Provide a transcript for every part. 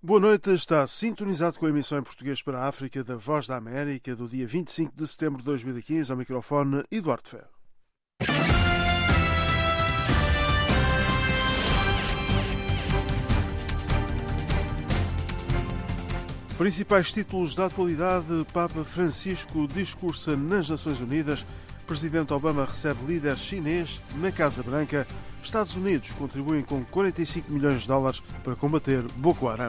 Boa noite, está sintonizado com a emissão em português para a África da Voz da América do dia 25 de setembro de 2015, ao microfone Eduardo Ferro. Principais títulos da atualidade: Papa Francisco discursa nas Nações Unidas, Presidente Obama recebe líder chinês na Casa Branca, Estados Unidos contribuem com 45 milhões de dólares para combater Boko Haram.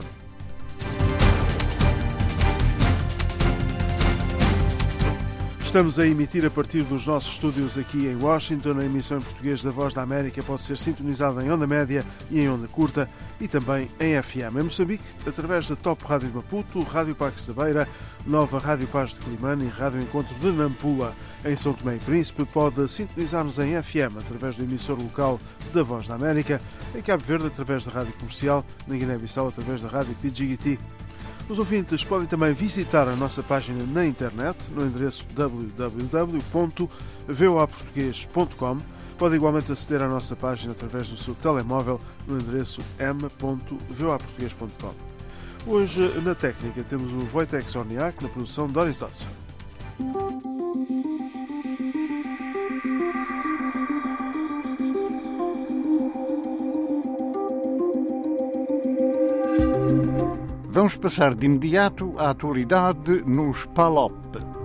Estamos a emitir a partir dos nossos estúdios aqui em Washington. A emissão em português da Voz da América pode ser sintonizada em onda média e em onda curta e também em FM. Em Moçambique, através da Top Rádio de Maputo, Rádio Pax da Beira, Nova Rádio Paz de Climane e Rádio Encontro de Nampula. Em São Tomé e Príncipe, pode sintonizar-nos em FM através do emissor local da Voz da América, em Cabo Verde através da Rádio Comercial, na Guiné-Bissau através da Rádio PGT. Os ouvintes podem também visitar a nossa página na internet, no endereço www.voaportugues.com. Pode igualmente aceder à nossa página através do seu telemóvel, no endereço m.voaportugues.com. Hoje, na técnica, temos o Wojtek Zorniak, na produção Doris Dodson. Vamos passar de imediato à atualidade nos PALOP.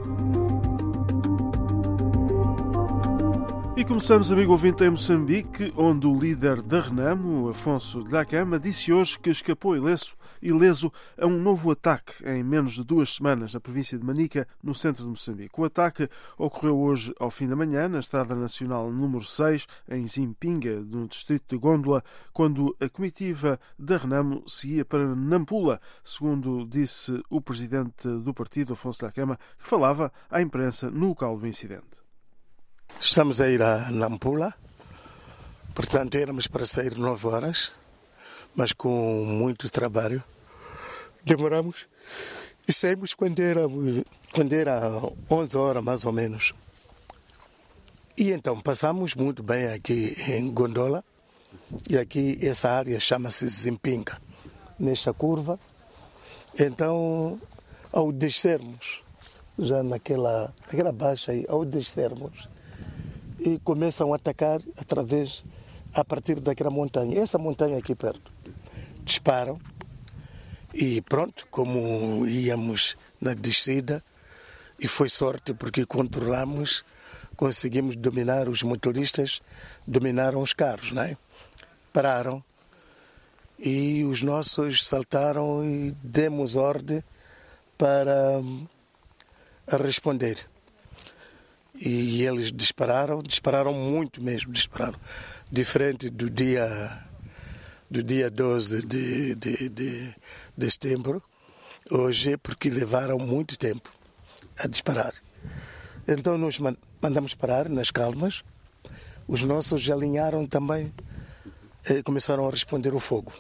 E começamos, amigo ouvinte, em Moçambique, onde o líder da Renamo, Afonso Dhlakama, disse hoje que escapou ileso a um novo ataque em menos de 2 semanas na província de Manica, no centro de Moçambique. O ataque ocorreu hoje ao fim da manhã, na Estrada Nacional número 6, em Zimpinga, no distrito de Gondola, quando a comitiva da Renamo seguia para Nampula, segundo disse o presidente do partido, Afonso Dhlakama, que falava à imprensa no local do incidente. Estamos a ir a Nampula, portanto éramos para sair 9 horas, mas com muito trabalho. Demoramos e saímos quando era 11 horas mais ou menos. E então passamos muito bem aqui em Gondola, e aqui essa área chama-se Zimpinga, nesta curva. Então, ao descermos, já naquela baixa aí, ao descermos, e começam a atacar a partir daquela montanha. Essa montanha aqui perto. Disparam e pronto, como íamos na descida, e foi sorte porque conseguimos dominar, os motoristas dominaram os carros, não é? Pararam e os nossos saltaram e demos ordem para responder. E eles dispararam muito mesmo, diferente do dia 12 de setembro, hoje, porque levaram muito tempo a disparar. Então nós mandamos parar nas calmas, os nossos alinharam também, começaram a responder o fogo.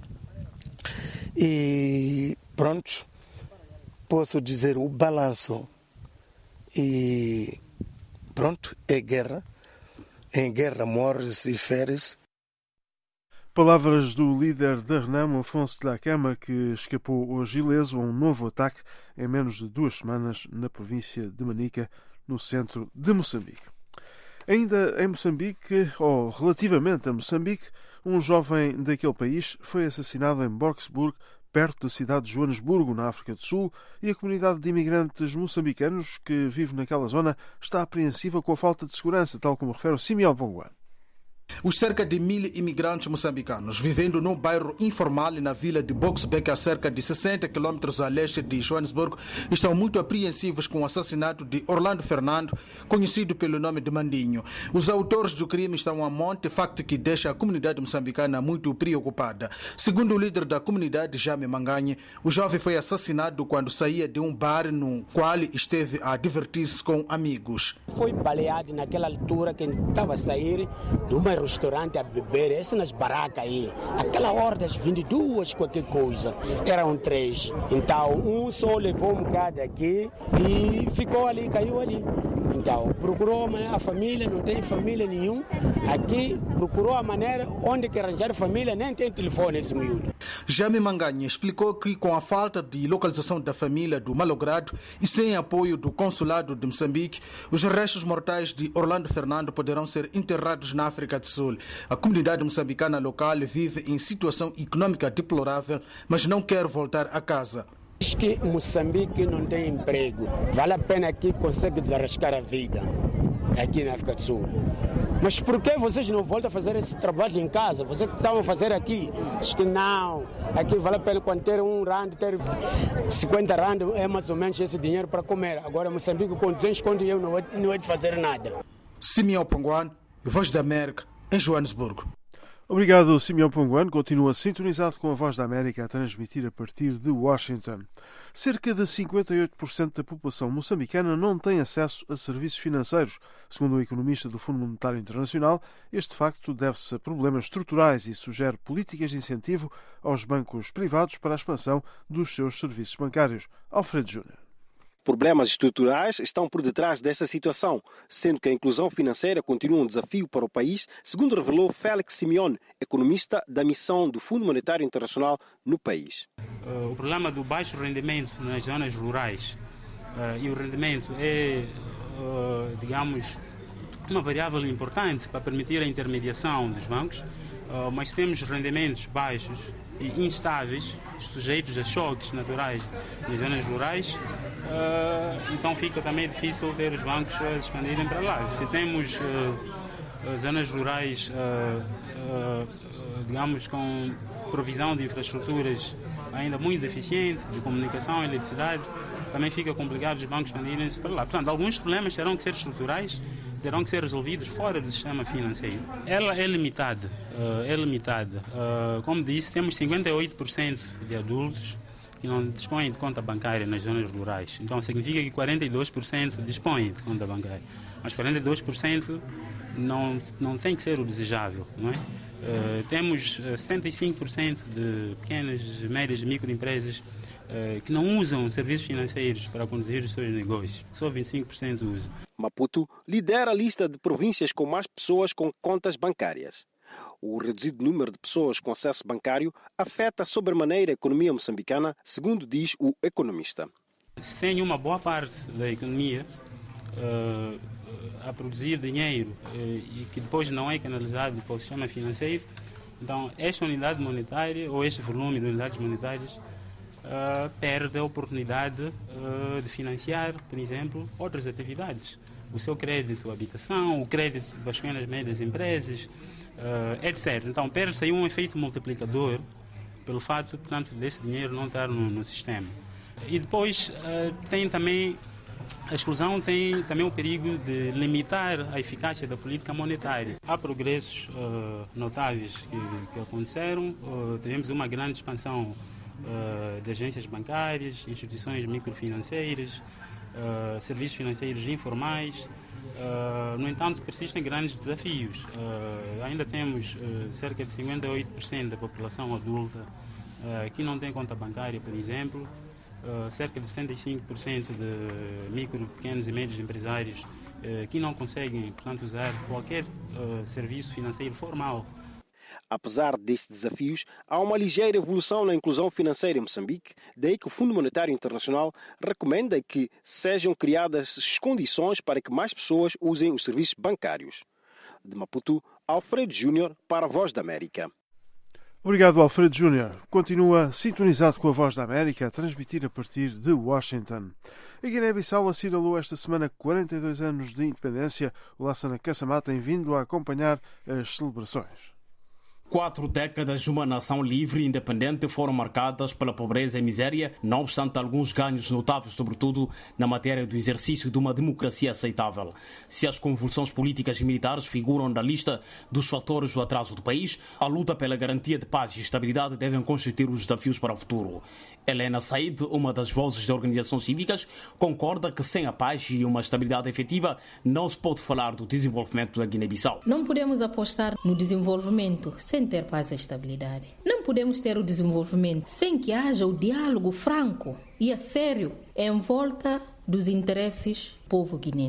E pronto, posso dizer o balanço e... Pronto, é guerra. Em guerra morre-se e fere-se. Palavras do líder da Renamo, Afonso Dhlakama, que escapou hoje ileso a um novo ataque em menos de 2 semanas na província de Manica, no centro de Moçambique. Ainda em Moçambique, ou relativamente a Moçambique, um jovem daquele país foi assassinado em Boksburg, perto da cidade de Joanesburgo, na África do Sul, e a comunidade de imigrantes moçambicanos que vive naquela zona está apreensiva com a falta de segurança, tal como refere o Simeão Ponguan. Os cerca de 1.000 imigrantes moçambicanos vivendo num bairro informal na vila de Boksburg, a cerca de 60 km a leste de Joanesburgo, estão muito apreensivos com o assassinato de Orlando Fernando, conhecido pelo nome de Mandinho. Os autores do crime estão a monte, facto que deixa a comunidade moçambicana muito preocupada. Segundo o líder da comunidade, Jaime Manganhe, o jovem foi assassinado quando saía de um bar no qual esteve a divertir-se com amigos. Foi baleado naquela altura que estava a sair de uma restaurante a beber, essa nas barracas aí. Aquela hora das 22, qualquer coisa. Eram 3. Então, um só levou um bocado aqui e ficou ali, caiu ali. Então, procurou a família, não tem família nenhum. Aqui, procurou a maneira onde quer arranjar família, nem tem telefone esse miúdo. Jaime Manganha explicou que com a falta de localização da família do malogrado e sem apoio do Consulado de Moçambique, os restos mortais de Orlando Fernando poderão ser enterrados na África do Sul. A comunidade moçambicana local vive em situação econômica deplorável, mas não quer voltar a casa. Diz que Moçambique não tem emprego. Vale a pena aqui, consegue desarrascar a vida aqui na África do Sul. Mas por que vocês não voltam a fazer esse trabalho em casa? Vocês que estavam a fazer aqui, diz que não. Aqui vale a pena quando ter R$1, ter 50 rand, é mais ou menos esse dinheiro para comer. Agora Moçambique com 200 conto eu não é de fazer nada. Simeão Panguan, Voz da América, em Joanesburgo. Obrigado, Simeão Panguan. Continua sintonizado com a Voz da América a transmitir a partir de Washington. Cerca de 58% da população moçambicana não tem acesso a serviços financeiros. Segundo o economista do Fundo Monetário Internacional, este facto deve-se a problemas estruturais e sugere políticas de incentivo aos bancos privados para a expansão dos seus serviços bancários. Alfredo Júnior. Problemas estruturais estão por detrás dessa situação, sendo que a inclusão financeira continua um desafio para o país, segundo revelou Félix Simeone, economista da missão do Fundo Monetário Internacional no país. O problema do baixo rendimento nas zonas rurais e o rendimento é, digamos, uma variável importante para permitir a intermediação dos bancos, mas temos rendimentos baixos e instáveis, sujeitos a choques naturais nas zonas rurais, então fica também difícil ter os bancos se expandirem para lá. Se temos zonas rurais, digamos, com provisão de infraestruturas ainda muito deficiente, de comunicação e eletricidade, também fica complicado os bancos expandirem-se para lá. Portanto, alguns problemas terão que ser estruturais, terão que ser resolvidos fora do sistema financeiro. Ela é limitada. Como disse, temos 58% de adultos que não dispõem de conta bancária nas zonas rurais. Então, significa que 42% dispõem de conta bancária. Mas 42% não tem que ser o desejável, não é? Temos 75% de pequenas, médias e microempresas que não usam serviços financeiros para conduzir os seus negócios. Só 25% usam. Maputo lidera a lista de províncias com mais pessoas com contas bancárias. O reduzido número de pessoas com acesso bancário afeta sobremaneira a economia moçambicana, segundo diz o economista. Se tem uma boa parte da economia a produzir dinheiro e que depois não é canalizado para o sistema financeiro, então esta unidade monetária ou este volume de unidades monetárias perde a oportunidade de financiar, por exemplo, outras atividades. O seu crédito à habitação, o crédito para as pequenas e médias empresas, etc. Então perde-se aí um efeito multiplicador pelo fato, portanto, desse dinheiro não estar no sistema. E depois tem também a exclusão, tem também o perigo de limitar a eficácia da política monetária. Há progressos notáveis que aconteceram, tivemos uma grande expansão de agências bancárias, instituições microfinanceiras, serviços financeiros informais. No entanto, persistem grandes desafios. Ainda temos cerca de 58% da população adulta que não tem conta bancária, por exemplo. Cerca de 75% de micro, pequenos e médios empresários que não conseguem, portanto, usar qualquer serviço financeiro formal. Apesar destes desafios, há uma ligeira evolução na inclusão financeira em Moçambique, daí que o Fundo Monetário Internacional recomenda que sejam criadas as condições para que mais pessoas usem os serviços bancários. De Maputo, Alfredo Júnior para a Voz da América. Obrigado, Alfredo Júnior. Continua sintonizado com a Voz da América a transmitir a partir de Washington. A Guiné-Bissau assinalou esta semana 42 anos de independência. O Lassana Kassamá tem vindo a acompanhar as celebrações. 4 décadas de uma nação livre e independente foram marcadas pela pobreza e miséria, não obstante alguns ganhos notáveis, sobretudo na matéria do exercício de uma democracia aceitável. Se as convulsões políticas e militares figuram na lista dos fatores do atraso do país, a luta pela garantia de paz e estabilidade devem constituir os desafios para o futuro. Helena Said, uma das vozes de organizações cívicas, concorda que sem a paz e uma estabilidade efetiva não se pode falar do desenvolvimento da Guiné-Bissau. Não podemos apostar no desenvolvimento sem ter paz e estabilidade. Não podemos ter o desenvolvimento sem que haja o diálogo franco e a sério em volta dos interesses do povo guinense.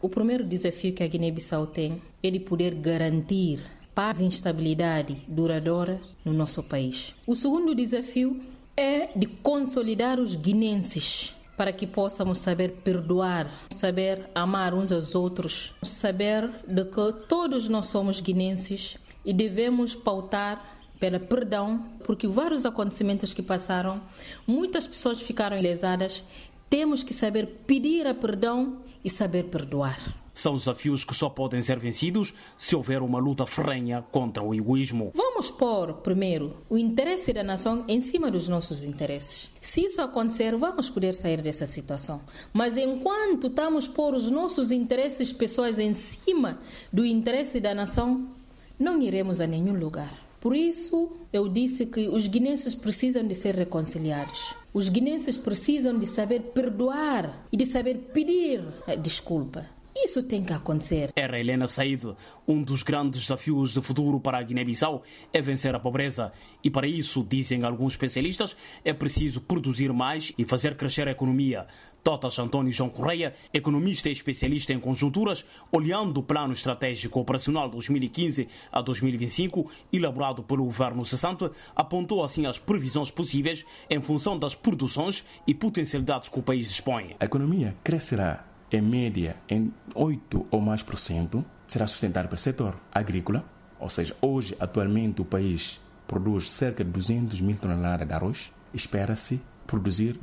O primeiro desafio que a Guiné-Bissau tem é de poder garantir paz e estabilidade duradoura no nosso país. O segundo desafio é de consolidar os guinenses para que possamos saber perdoar, saber amar uns aos outros, saber de que todos nós somos guinenses e devemos pautar pelo perdão, porque vários acontecimentos que passaram, muitas pessoas ficaram lesadas. Temos que saber pedir a perdão e saber perdoar. São desafios que só podem ser vencidos se houver uma luta ferrenha contra o egoísmo. Vamos pôr, primeiro, o interesse da nação em cima dos nossos interesses. Se isso acontecer, vamos poder sair dessa situação. Mas enquanto estamos a pôr os nossos interesses pessoais em cima do interesse da nação, não iremos a nenhum lugar. Por isso, eu disse que os guinenses precisam de ser reconciliados. Os guinenses precisam de saber perdoar e de saber pedir desculpa. Isso tem que acontecer. Era Helena Said. Um dos grandes desafios de futuro para a Guiné-Bissau é vencer a pobreza. E para isso, dizem alguns especialistas, é preciso produzir mais e fazer crescer a economia. Totas António João Correia, economista e especialista em conjunturas, olhando o Plano Estratégico Operacional 2015 a 2025, elaborado pelo governo cessante, apontou assim as previsões possíveis em função das produções e potencialidades que o país dispõe. A economia crescerá em média em 8% ou mais, será sustentada pelo setor agrícola, ou seja, hoje, atualmente, o país produz cerca de 200 mil toneladas de arroz, espera-se produzir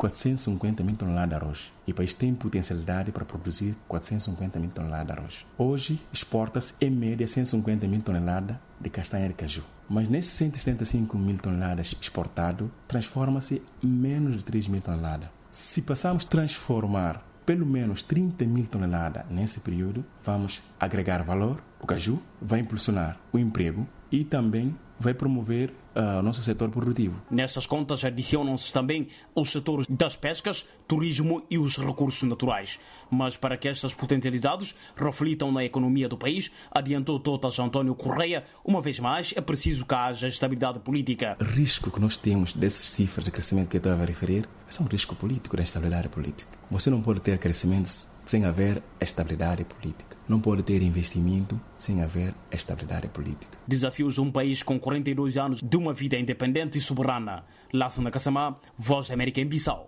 450 mil toneladas de arroz. E o país tem potencialidade para produzir 450 mil toneladas de arroz. Hoje, exporta-se em média 150 mil toneladas de castanha de caju. Mas nesses 175 mil toneladas exportado, transforma-se em menos de 3 mil toneladas. Se passarmos a transformar pelo menos 30 mil toneladas nesse período, vamos agregar valor. O caju vai impulsionar o emprego e também vai promover o nosso setor produtivo. Nestas contas adicionam-se também os setores das pescas, turismo e os recursos naturais. Mas para que estas potencialidades reflitam na economia do país, adiantou Totas António Correia, uma vez mais é preciso que haja estabilidade política. O risco que nós temos dessas cifras de crescimento que eu estava a referir é um risco político, da estabilidade política. Você não pode ter crescimento sem haver estabilidade política. Não pode ter investimento sem haver estabilidade política. Desafios de um país com 42 anos de uma vida independente e soberana. Lassana Kassamá, Voz da América em Bissau.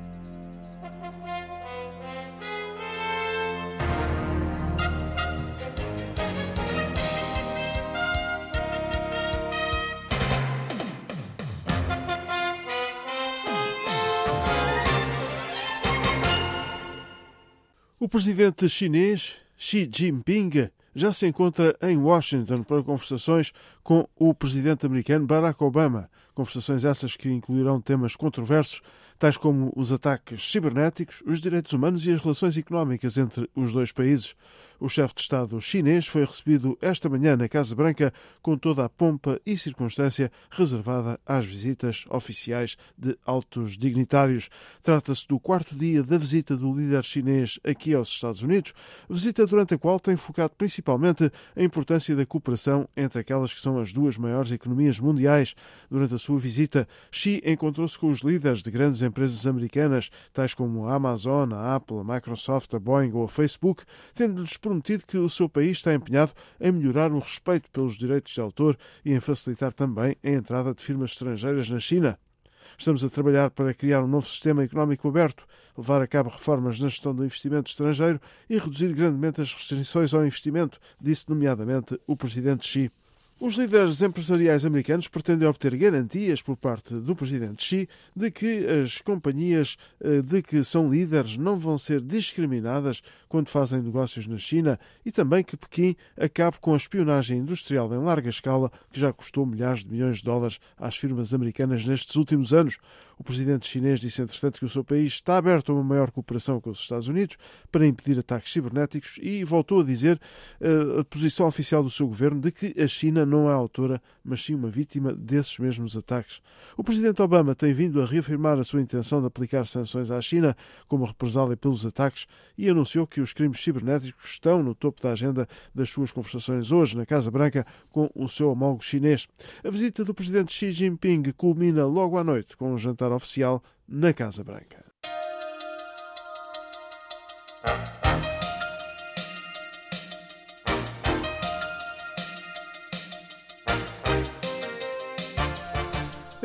O presidente chinês Xi Jinping já se encontra em Washington para conversações com o presidente americano Barack Obama. Conversações essas que incluirão temas controversos, tais como os ataques cibernéticos, os direitos humanos e as relações económicas entre os dois países. O chefe de Estado chinês foi recebido esta manhã na Casa Branca com toda a pompa e circunstância reservada às visitas oficiais de altos dignitários. Trata-se do 4º dia da visita do líder chinês aqui aos Estados Unidos, visita durante a qual tem focado principalmente a importância da cooperação entre aquelas que são as duas maiores economias mundiais. Durante a sua visita, Xi encontrou-se com os líderes de grandes empresas americanas, tais como a Amazon, a Apple, a Microsoft, a Boeing ou a Facebook, tendo-lhes prometido que o seu país está empenhado em melhorar o respeito pelos direitos de autor e em facilitar também a entrada de firmas estrangeiras na China. Estamos a trabalhar para criar um novo sistema económico aberto, levar a cabo reformas na gestão do investimento estrangeiro e reduzir grandemente as restrições ao investimento, disse nomeadamente o presidente Xi. Os líderes empresariais americanos pretendem obter garantias por parte do presidente Xi de que as companhias de que são líderes não vão ser discriminadas quando fazem negócios na China e também que Pequim acabe com a espionagem industrial em larga escala que já custou milhares de milhões de dólares às firmas americanas nestes últimos anos. O presidente chinês disse, entretanto, que o seu país está aberto a uma maior cooperação com os Estados Unidos para impedir ataques cibernéticos e voltou a dizer a posição oficial do seu governo de que a China não é autora, mas sim uma vítima desses mesmos ataques. O presidente Obama tem vindo a reafirmar a sua intenção de aplicar sanções à China como represália pelos ataques e anunciou que os crimes cibernéticos estão no topo da agenda das suas conversações hoje na Casa Branca com o seu homólogo chinês. A visita do presidente Xi Jinping culmina logo à noite com um jantar oficial na Casa Branca.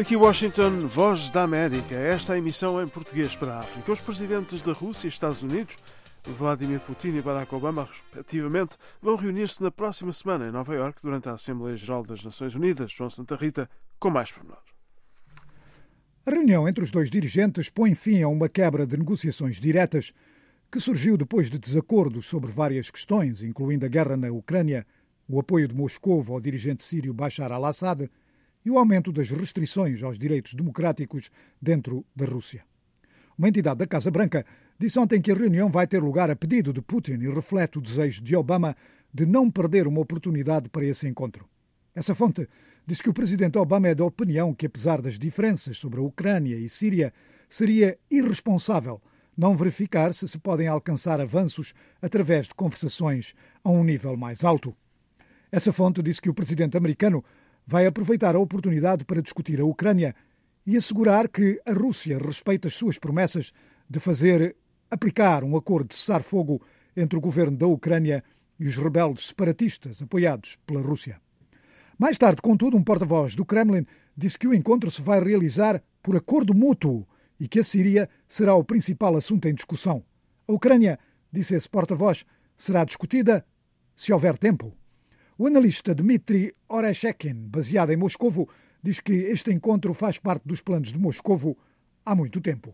Aqui Washington, Voz da América. Esta é a emissão em português para a África. Os presidentes da Rússia e Estados Unidos, Vladimir Putin e Barack Obama, respectivamente, vão reunir-se na próxima semana em Nova Iorque durante a Assembleia Geral das Nações Unidas. João Santa Rita, com mais pormenores. A reunião entre os dois dirigentes põe fim a uma quebra de negociações diretas que surgiu depois de desacordos sobre várias questões, incluindo a guerra na Ucrânia, o apoio de Moscou ao dirigente sírio Bashar al-Assad e o aumento das restrições aos direitos democráticos dentro da Rússia. Uma entidade da Casa Branca disse ontem que a reunião vai ter lugar a pedido de Putin e reflete o desejo de Obama de não perder uma oportunidade para esse encontro. Essa fonte disse que o presidente Obama é da opinião que, apesar das diferenças sobre a Ucrânia e Síria, seria irresponsável não verificar se podem alcançar avanços através de conversações a um nível mais alto. Essa fonte disse que o presidente americano vai aproveitar a oportunidade para discutir a Ucrânia e assegurar que a Rússia respeita as suas promessas de fazer aplicar um acordo de cessar-fogo entre o governo da Ucrânia e os rebeldes separatistas apoiados pela Rússia. Mais tarde, contudo, um porta-voz do Kremlin disse que o encontro se vai realizar por acordo mútuo e que a Síria será o principal assunto em discussão. A Ucrânia, disse esse porta-voz, será discutida se houver tempo. O analista Dmitry Oreshekin, baseado em Moscovo, diz que este encontro faz parte dos planos de Moscovo há muito tempo.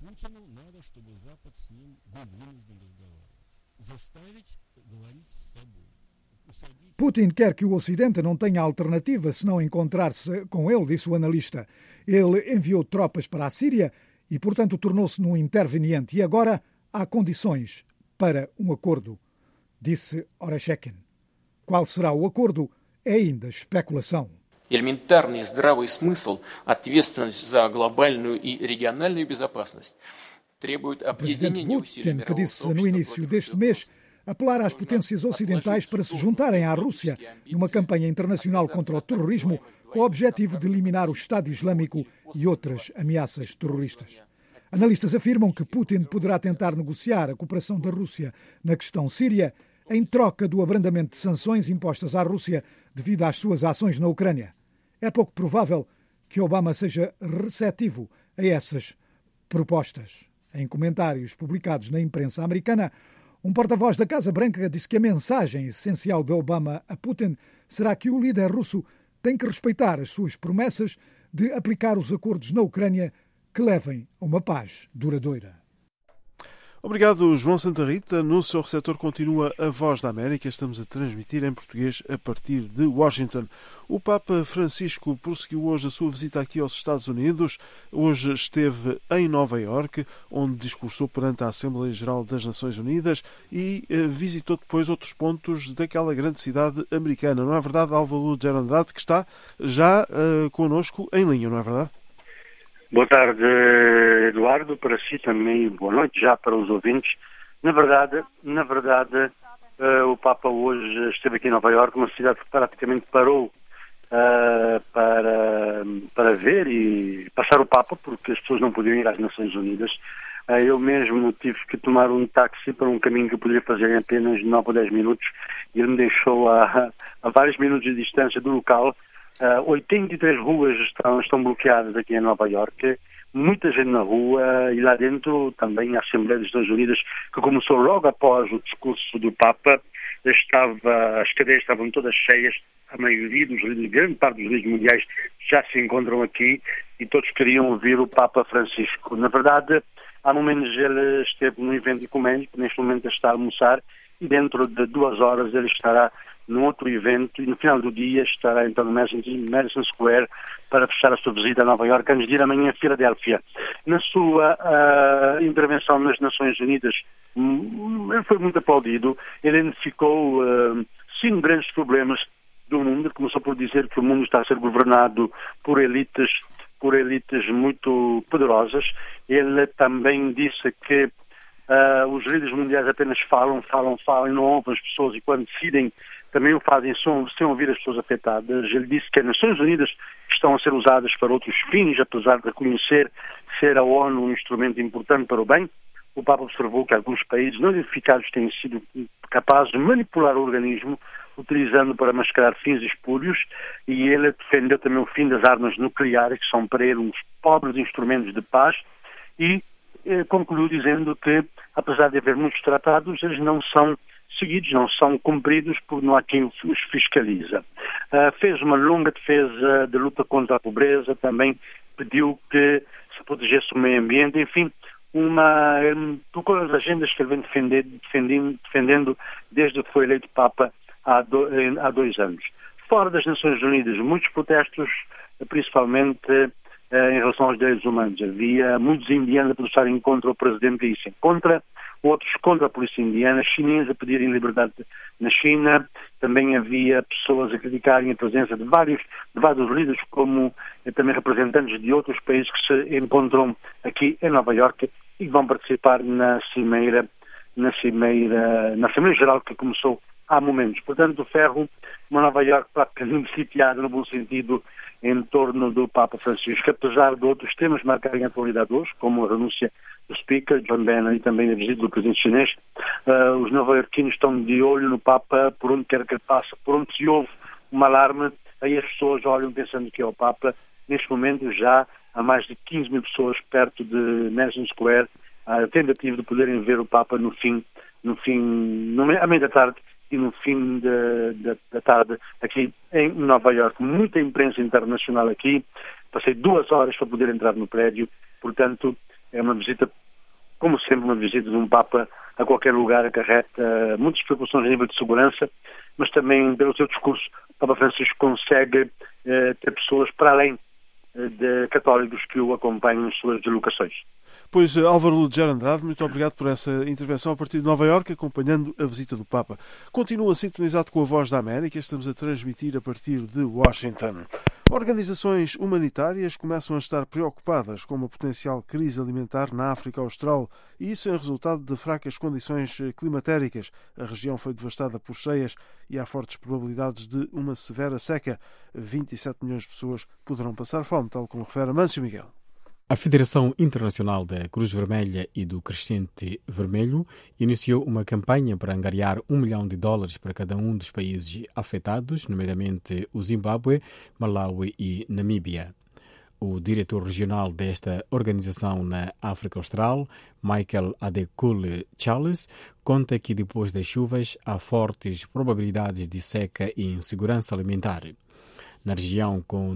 Putin quer que o Ocidente não tenha alternativa senão encontrar-se com ele, disse o analista. Ele enviou tropas para a Síria e, portanto, tornou-se num interveniente. E agora há condições para um acordo, disse Oreshekin. Qual será o acordo é ainda especulação. Элементарный здравый смысл, ответственность за глобальную и региональную безопасность требует объединения усилий мирового сообщества. Que disse no início deste mês apelar às potências ocidentais para se juntarem à Rússia numa campanha internacional contra o terrorismo com o objetivo de eliminar o Estado Islâmico e outras ameaças terroristas. Analistas afirmam que Putin poderá tentar negociar a cooperação da Rússia na questão síria em troca do abrandamento de sanções impostas à Rússia devido às suas ações na Ucrânia. É pouco provável que Obama seja receptivo a essas propostas. Em comentários publicados na imprensa americana, um porta-voz da Casa Branca disse que a mensagem essencial de Obama a Putin será que o líder russo tem que respeitar as suas promessas de aplicar os acordos na Ucrânia que levem a uma paz duradoura. Obrigado, João Santa Rita. No seu receptor continua a Voz da América. Estamos a transmitir em português a partir de Washington. O Papa Francisco prosseguiu hoje a sua visita aqui aos Estados Unidos. Hoje esteve em Nova Iorque, onde discursou perante a Assembleia Geral das Nações Unidas e visitou depois outros pontos daquela grande cidade americana. Não é verdade, Álvaro de Andrade, que está já connosco em linha, não é verdade? Boa tarde, Eduardo, para si também, boa noite já para os ouvintes. Na verdade, o Papa hoje esteve aqui em Nova Iorque, uma cidade que praticamente parou para ver e passar o Papa, porque as pessoas não podiam ir às Nações Unidas. Eu mesmo tive que tomar um táxi para um caminho que eu poderia fazer em apenas 9 ou 10 minutos e ele me deixou a vários minutos de distância do local. 83 ruas estão bloqueadas aqui em Nova Iorque, muita gente na rua e lá dentro também a Assembleia das Nações Unidas, que começou logo após o discurso do Papa. As cadeiras estavam todas cheias, a maioria dos líderes, grande parte dos líderes mundiais já se encontram aqui e todos queriam ouvir o Papa Francisco. Na verdade, há momentos ele esteve num evento ecumênico, neste momento está a almoçar e dentro de 2 horas ele estará num outro evento e no final do dia estará então no Madison Square para fechar a sua visita a Nova Iorque antes de ir amanhã a Filadélfia. Na sua intervenção nas Nações Unidas, ele foi muito aplaudido. Ele identificou 5 grandes problemas do mundo. Começou por dizer que o mundo está a ser governado por elites muito poderosas. Ele também disse que os líderes mundiais apenas falam e não ouvem as pessoas e quando decidem também o fazem sem ouvir as pessoas afetadas. Ele disse que as Nações Unidas estão a ser usadas para outros fins, apesar de reconhecer ser a ONU um instrumento importante para o bem. o Papa observou que alguns países não identificados têm sido capazes de manipular o organismo, utilizando para mascarar fins espúrios, e ele defendeu também o fim das armas nucleares, que são para ele uns pobres instrumentos de paz, e concluiu dizendo que, apesar de haver muitos tratados, eles não são seguidos, não são cumpridos, porque não há quem os fiscaliza. Fez uma longa defesa de luta contra a pobreza, também pediu que se protegesse o meio ambiente, enfim, tocou as agendas que ele vem defendendo desde que foi eleito Papa há 2 anos. Fora das Nações Unidas, muitos protestos, principalmente em relação aos direitos humanos. Havia muitos indianos a protestarem contra o presidente Lee, outros contra a polícia indiana, chineses a pedirem liberdade na China. Também havia pessoas a criticarem a presença de vários líderes, como também representantes de outros países que se encontram aqui em Nova Iorque e que vão participar na Assembleia Geral que começou há momentos. Portanto, o ferro, uma Nova Iorque praticamente sitiada, no bom sentido, em torno do Papa Francisco, apesar de outros temas marcarem a atualidade hoje, como a renúncia do Speaker, John Bannon, e também a visita do presidente chinês. Os nova-iorquinos estão de olho no Papa, por onde quer que ele passe, por onde se ouve um alarme, aí as pessoas olham pensando que é o Papa. Neste momento já há mais de 15 mil pessoas perto de Madison Square, a tentativa de poderem ver o Papa à meia da tarde e no fim da tarde aqui em Nova Iorque. Muita imprensa internacional aqui. Passei 2 horas para poder entrar no prédio. Portanto, é uma visita, como sempre, uma visita de um Papa a qualquer lugar, acarreta muitas preocupações a nível de segurança, mas também, pelo seu discurso, o Papa Francisco consegue ter pessoas para além de católicos que o acompanham nas suas deslocações. Pois, Álvaro Ludiger Andrade, muito obrigado por essa intervenção a partir de Nova Iorque, acompanhando a visita do Papa. Continua sintonizado com a Voz da América, estamos a transmitir a partir de Washington. Organizações humanitárias começam a estar preocupadas com uma potencial crise alimentar na África Austral, e isso é resultado de fracas condições climatéricas. A região foi devastada por cheias e há fortes probabilidades de uma severa seca. 27 milhões de pessoas poderão passar fome, tal como refere Amâncio Miguel. A Federação Internacional da Cruz Vermelha e do Crescente Vermelho iniciou uma campanha para angariar $1 milhão para cada um dos países afetados, nomeadamente o Zimbábue, Malawi e Namíbia. O diretor regional desta organização na África Austral, Michael Adekule Charles, conta que depois das chuvas há fortes probabilidades de seca e insegurança alimentar. Na região, com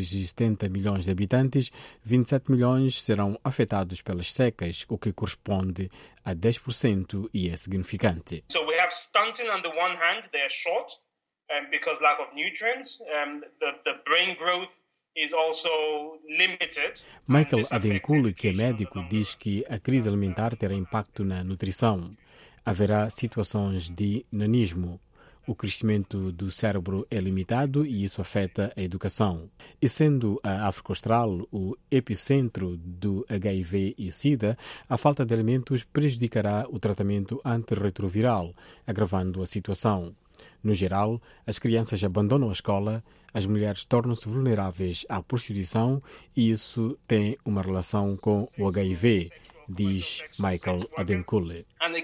270 milhões de habitantes, 27 milhões serão afetados pelas secas, o que corresponde a 10% e é significante. So we have stunting on the one hand, they are short because lack of nutrients. The brain growth is also limited. Michael Adenkule, que é médico, diz que a crise alimentar terá impacto na nutrição. Haverá situações de nanismo. O crescimento do cérebro é limitado e isso afeta a educação. E sendo a África Austral o epicentro do HIV e SIDA, a falta de alimentos prejudicará o tratamento antirretroviral, agravando a situação. No geral, as crianças abandonam a escola, as mulheres tornam-se vulneráveis à prostituição e isso tem uma relação com o HIV, diz Michael Adenkule.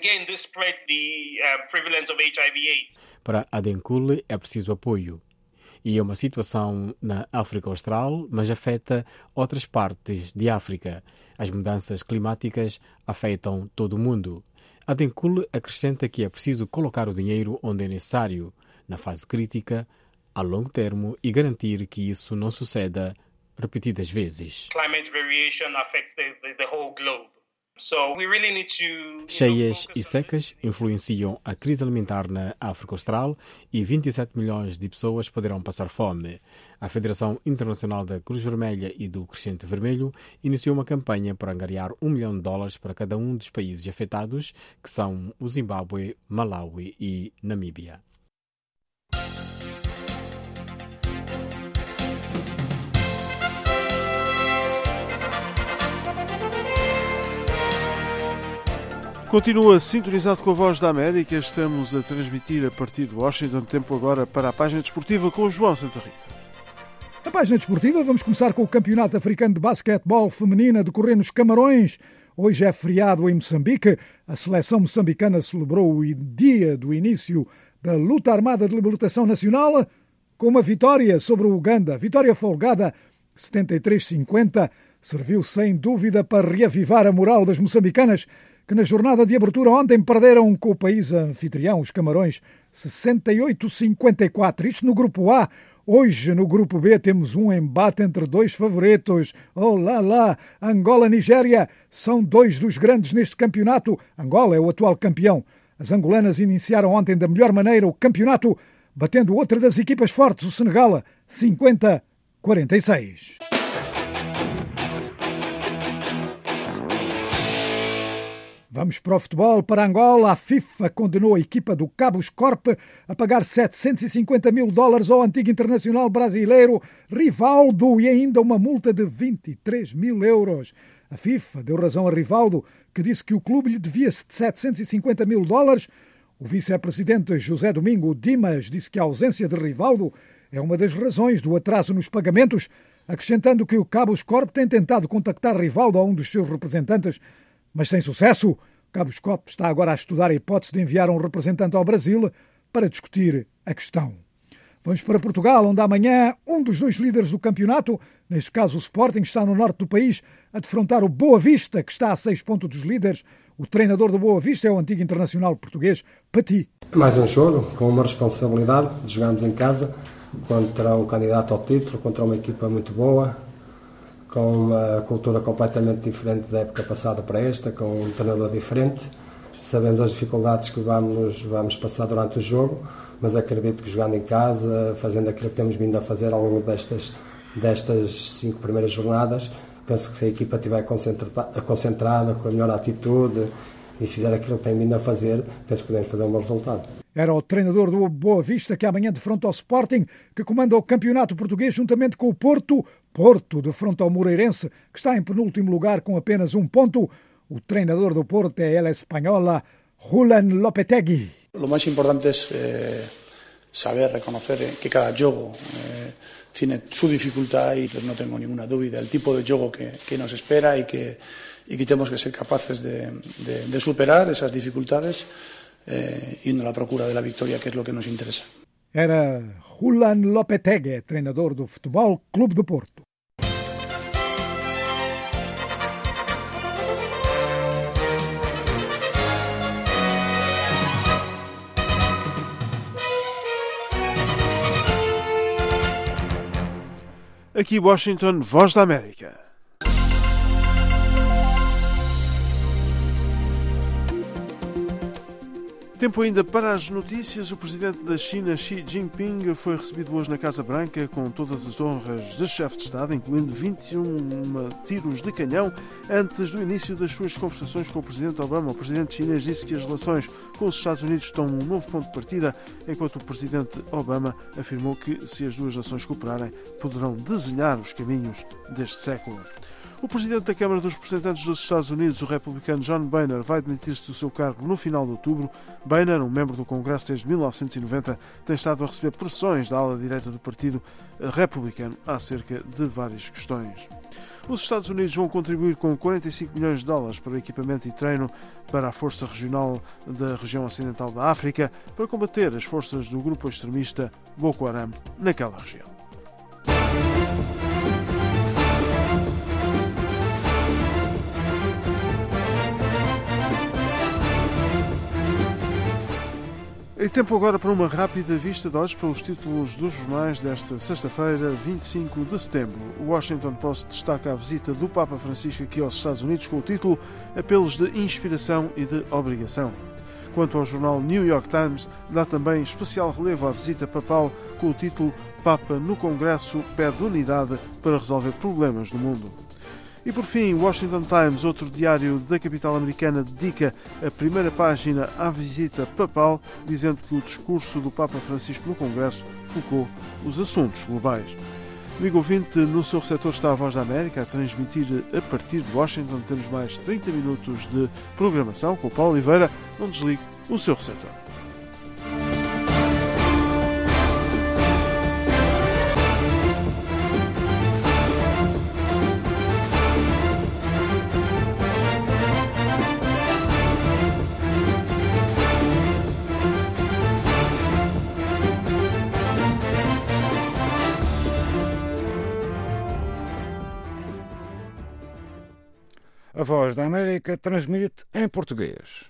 Para Adenkule é preciso apoio. E é uma situação na África Austral, mas afeta outras partes de África. As mudanças climáticas afetam todo o mundo. Adenkule acrescenta que é preciso colocar o dinheiro onde é necessário, na fase crítica, a longo termo, e garantir que isso não suceda repetidas vezes. Climate variation affects the whole globe. Cheias e secas influenciam a crise alimentar na África Austral e 27 milhões de pessoas poderão passar fome. A Federação Internacional da Cruz Vermelha e do Crescente Vermelho iniciou uma campanha para angariar $1 milhão para cada um dos países afetados, que são o Zimbábue, Malawi e Namíbia. Continua sintonizado com a Voz da América. Estamos a transmitir a partir de Washington. Tempo agora para a página desportiva com João Santa Rita. A página desportiva, vamos começar com o Campeonato Africano de Basquetebol Feminino a decorrer nos Camarões, Hoje é feriado em Moçambique. A seleção moçambicana celebrou o dia do início da luta armada de libertação nacional com uma vitória sobre o Uganda. Vitória folgada, 73-50. Serviu sem dúvida para reavivar a moral das moçambicanas, que na jornada de abertura ontem perderam com o país anfitrião, os Camarões, 68-54. Isto no Grupo A. Hoje, no Grupo B, temos um embate entre dois favoritos. Oh lá lá! Angola-Nigéria são dois dos grandes neste campeonato. Angola é o atual campeão. As angolanas iniciaram ontem da melhor maneira o campeonato, batendo outra das equipas fortes, o Senegal, 50-46. Vamos para o futebol, para Angola. A FIFA condenou a equipa do Cabos Corp a pagar $750 mil ao antigo internacional brasileiro Rivaldo e ainda uma multa de 23 mil euros. A FIFA deu razão a Rivaldo, que disse que o clube lhe devia $750 mil. O vice-presidente José Domingo Dimas disse que a ausência de Rivaldo é uma das razões do atraso nos pagamentos, acrescentando que o Cabos Corp tem tentado contactar Rivaldo a um dos seus representantes, mas sem sucesso. Cabos Corp está agora a estudar a hipótese de enviar um representante ao Brasil para discutir a questão. Vamos para Portugal, onde amanhã um dos dois líderes do campeonato, neste caso o Sporting, está no norte do país a defrontar o Boa Vista, que está a 6 pontos dos líderes. O treinador do Boa Vista é o antigo internacional português Pati. Mais um jogo com uma responsabilidade de jogarmos em casa contra um candidato ao título, contra uma equipa muito boa, com uma cultura completamente diferente da época passada para esta, com um treinador diferente. Sabemos as dificuldades que vamos passar durante o jogo, mas acredito que jogando em casa, fazendo aquilo que temos vindo a fazer ao longo destas 5 primeiras jornadas, penso que se a equipa estiver concentrada, com a melhor atitude e se fizer aquilo que tem vindo a fazer, penso que podemos fazer um bom resultado. Era o treinador do Boa Vista que amanhã defronta ao Sporting, que comanda o campeonato português juntamente com o Porto. Porto defronta ao Moreirense, que está em penúltimo lugar com apenas 1 ponto. O treinador do Porto é el española Julen Lopetegui. Lo más importante es saber reconocer que cada juego tiene su dificultad y no tengo ninguna duda del tipo de juego que nos espera y que tenemos que ser capaces de superar esas dificultades yendo a la procura de la victoria, que es lo que nos interesa. Era Julen Lopetegui, treinador do Futebol Clube do Porto. Aqui Washington, Voz da América. Tempo ainda para as notícias. O presidente da China, Xi Jinping, foi recebido hoje na Casa Branca com todas as honras de chefe de Estado, incluindo 21 tiros de canhão, antes do início das suas conversações com o presidente Obama. O presidente chinês disse que as relações com os Estados Unidos estão num novo ponto de partida, enquanto o presidente Obama afirmou que, se as duas nações cooperarem, poderão desenhar os caminhos deste século. O presidente da Câmara dos Representantes dos Estados Unidos, o republicano John Boehner, vai demitir-se do seu cargo no final de outubro. Boehner, um membro do Congresso desde 1990, tem estado a receber pressões da ala direita do Partido Republicano acerca de várias questões. Os Estados Unidos vão contribuir com $45 milhões para equipamento e treino para a Força Regional da região ocidental da África para combater as forças do grupo extremista Boko Haram naquela região. E tempo agora para uma rápida vista de olhos pelos títulos dos jornais desta sexta-feira, 25 de setembro. O Washington Post destaca a visita do Papa Francisco aqui aos Estados Unidos com o título Apelos de Inspiração e de Obrigação. Quanto ao jornal New York Times, dá também especial relevo à visita papal com o título Papa no Congresso pede unidade para resolver problemas do mundo. E por fim, o Washington Times, outro diário da capital americana, dedica a primeira página à visita papal, dizendo que o discurso do Papa Francisco no Congresso focou os assuntos globais. Amigo ouvinte, no seu receptor está a Voz da América a transmitir a partir de Washington. Temos mais 30 minutos de programação com o Paulo Oliveira. Não desligue o seu receptor. A Voz da América transmite em português.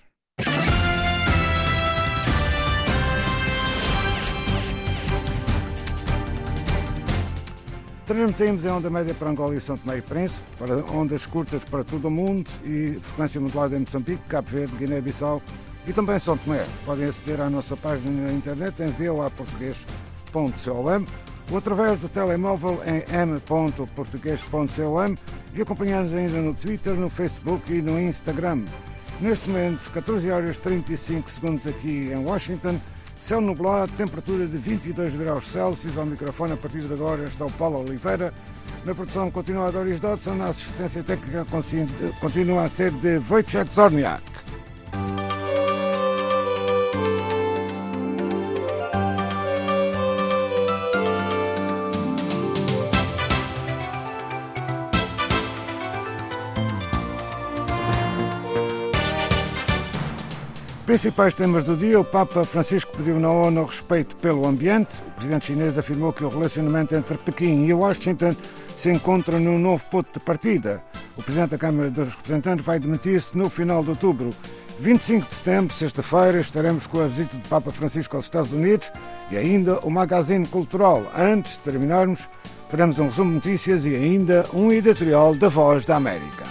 Transmitimos em onda média para Angola e São Tomé e Príncipe, para ondas curtas para todo o mundo e frequência modulada em Moçambique, Cabo Verde, Guiné-Bissau e também São Tomé. Podem aceder à nossa página na internet em voaportugues.com ou através do telemóvel em m.portugues.com e acompanhar-nos ainda no Twitter, no Facebook e no Instagram. Neste momento, 14 horas 35 segundos aqui em Washington, céu nublado, temperatura de 22 graus Celsius. Ao microfone, a partir de agora, está o Paulo Oliveira. Na produção continua a Doris Dodson, na assistência técnica continua a ser de Wojciech Zorniak. Principais temas do dia: o Papa Francisco pediu na ONU respeito pelo ambiente. O presidente chinês afirmou que o relacionamento entre Pequim e Washington se encontra num novo ponto de partida. O presidente da Câmara dos Representantes vai demitir-se no final de outubro. 25 de setembro, sexta-feira, estaremos com a visita do Papa Francisco aos Estados Unidos e ainda o Magazine Cultural. Antes de terminarmos, teremos um resumo de notícias e ainda um editorial da Voz da América.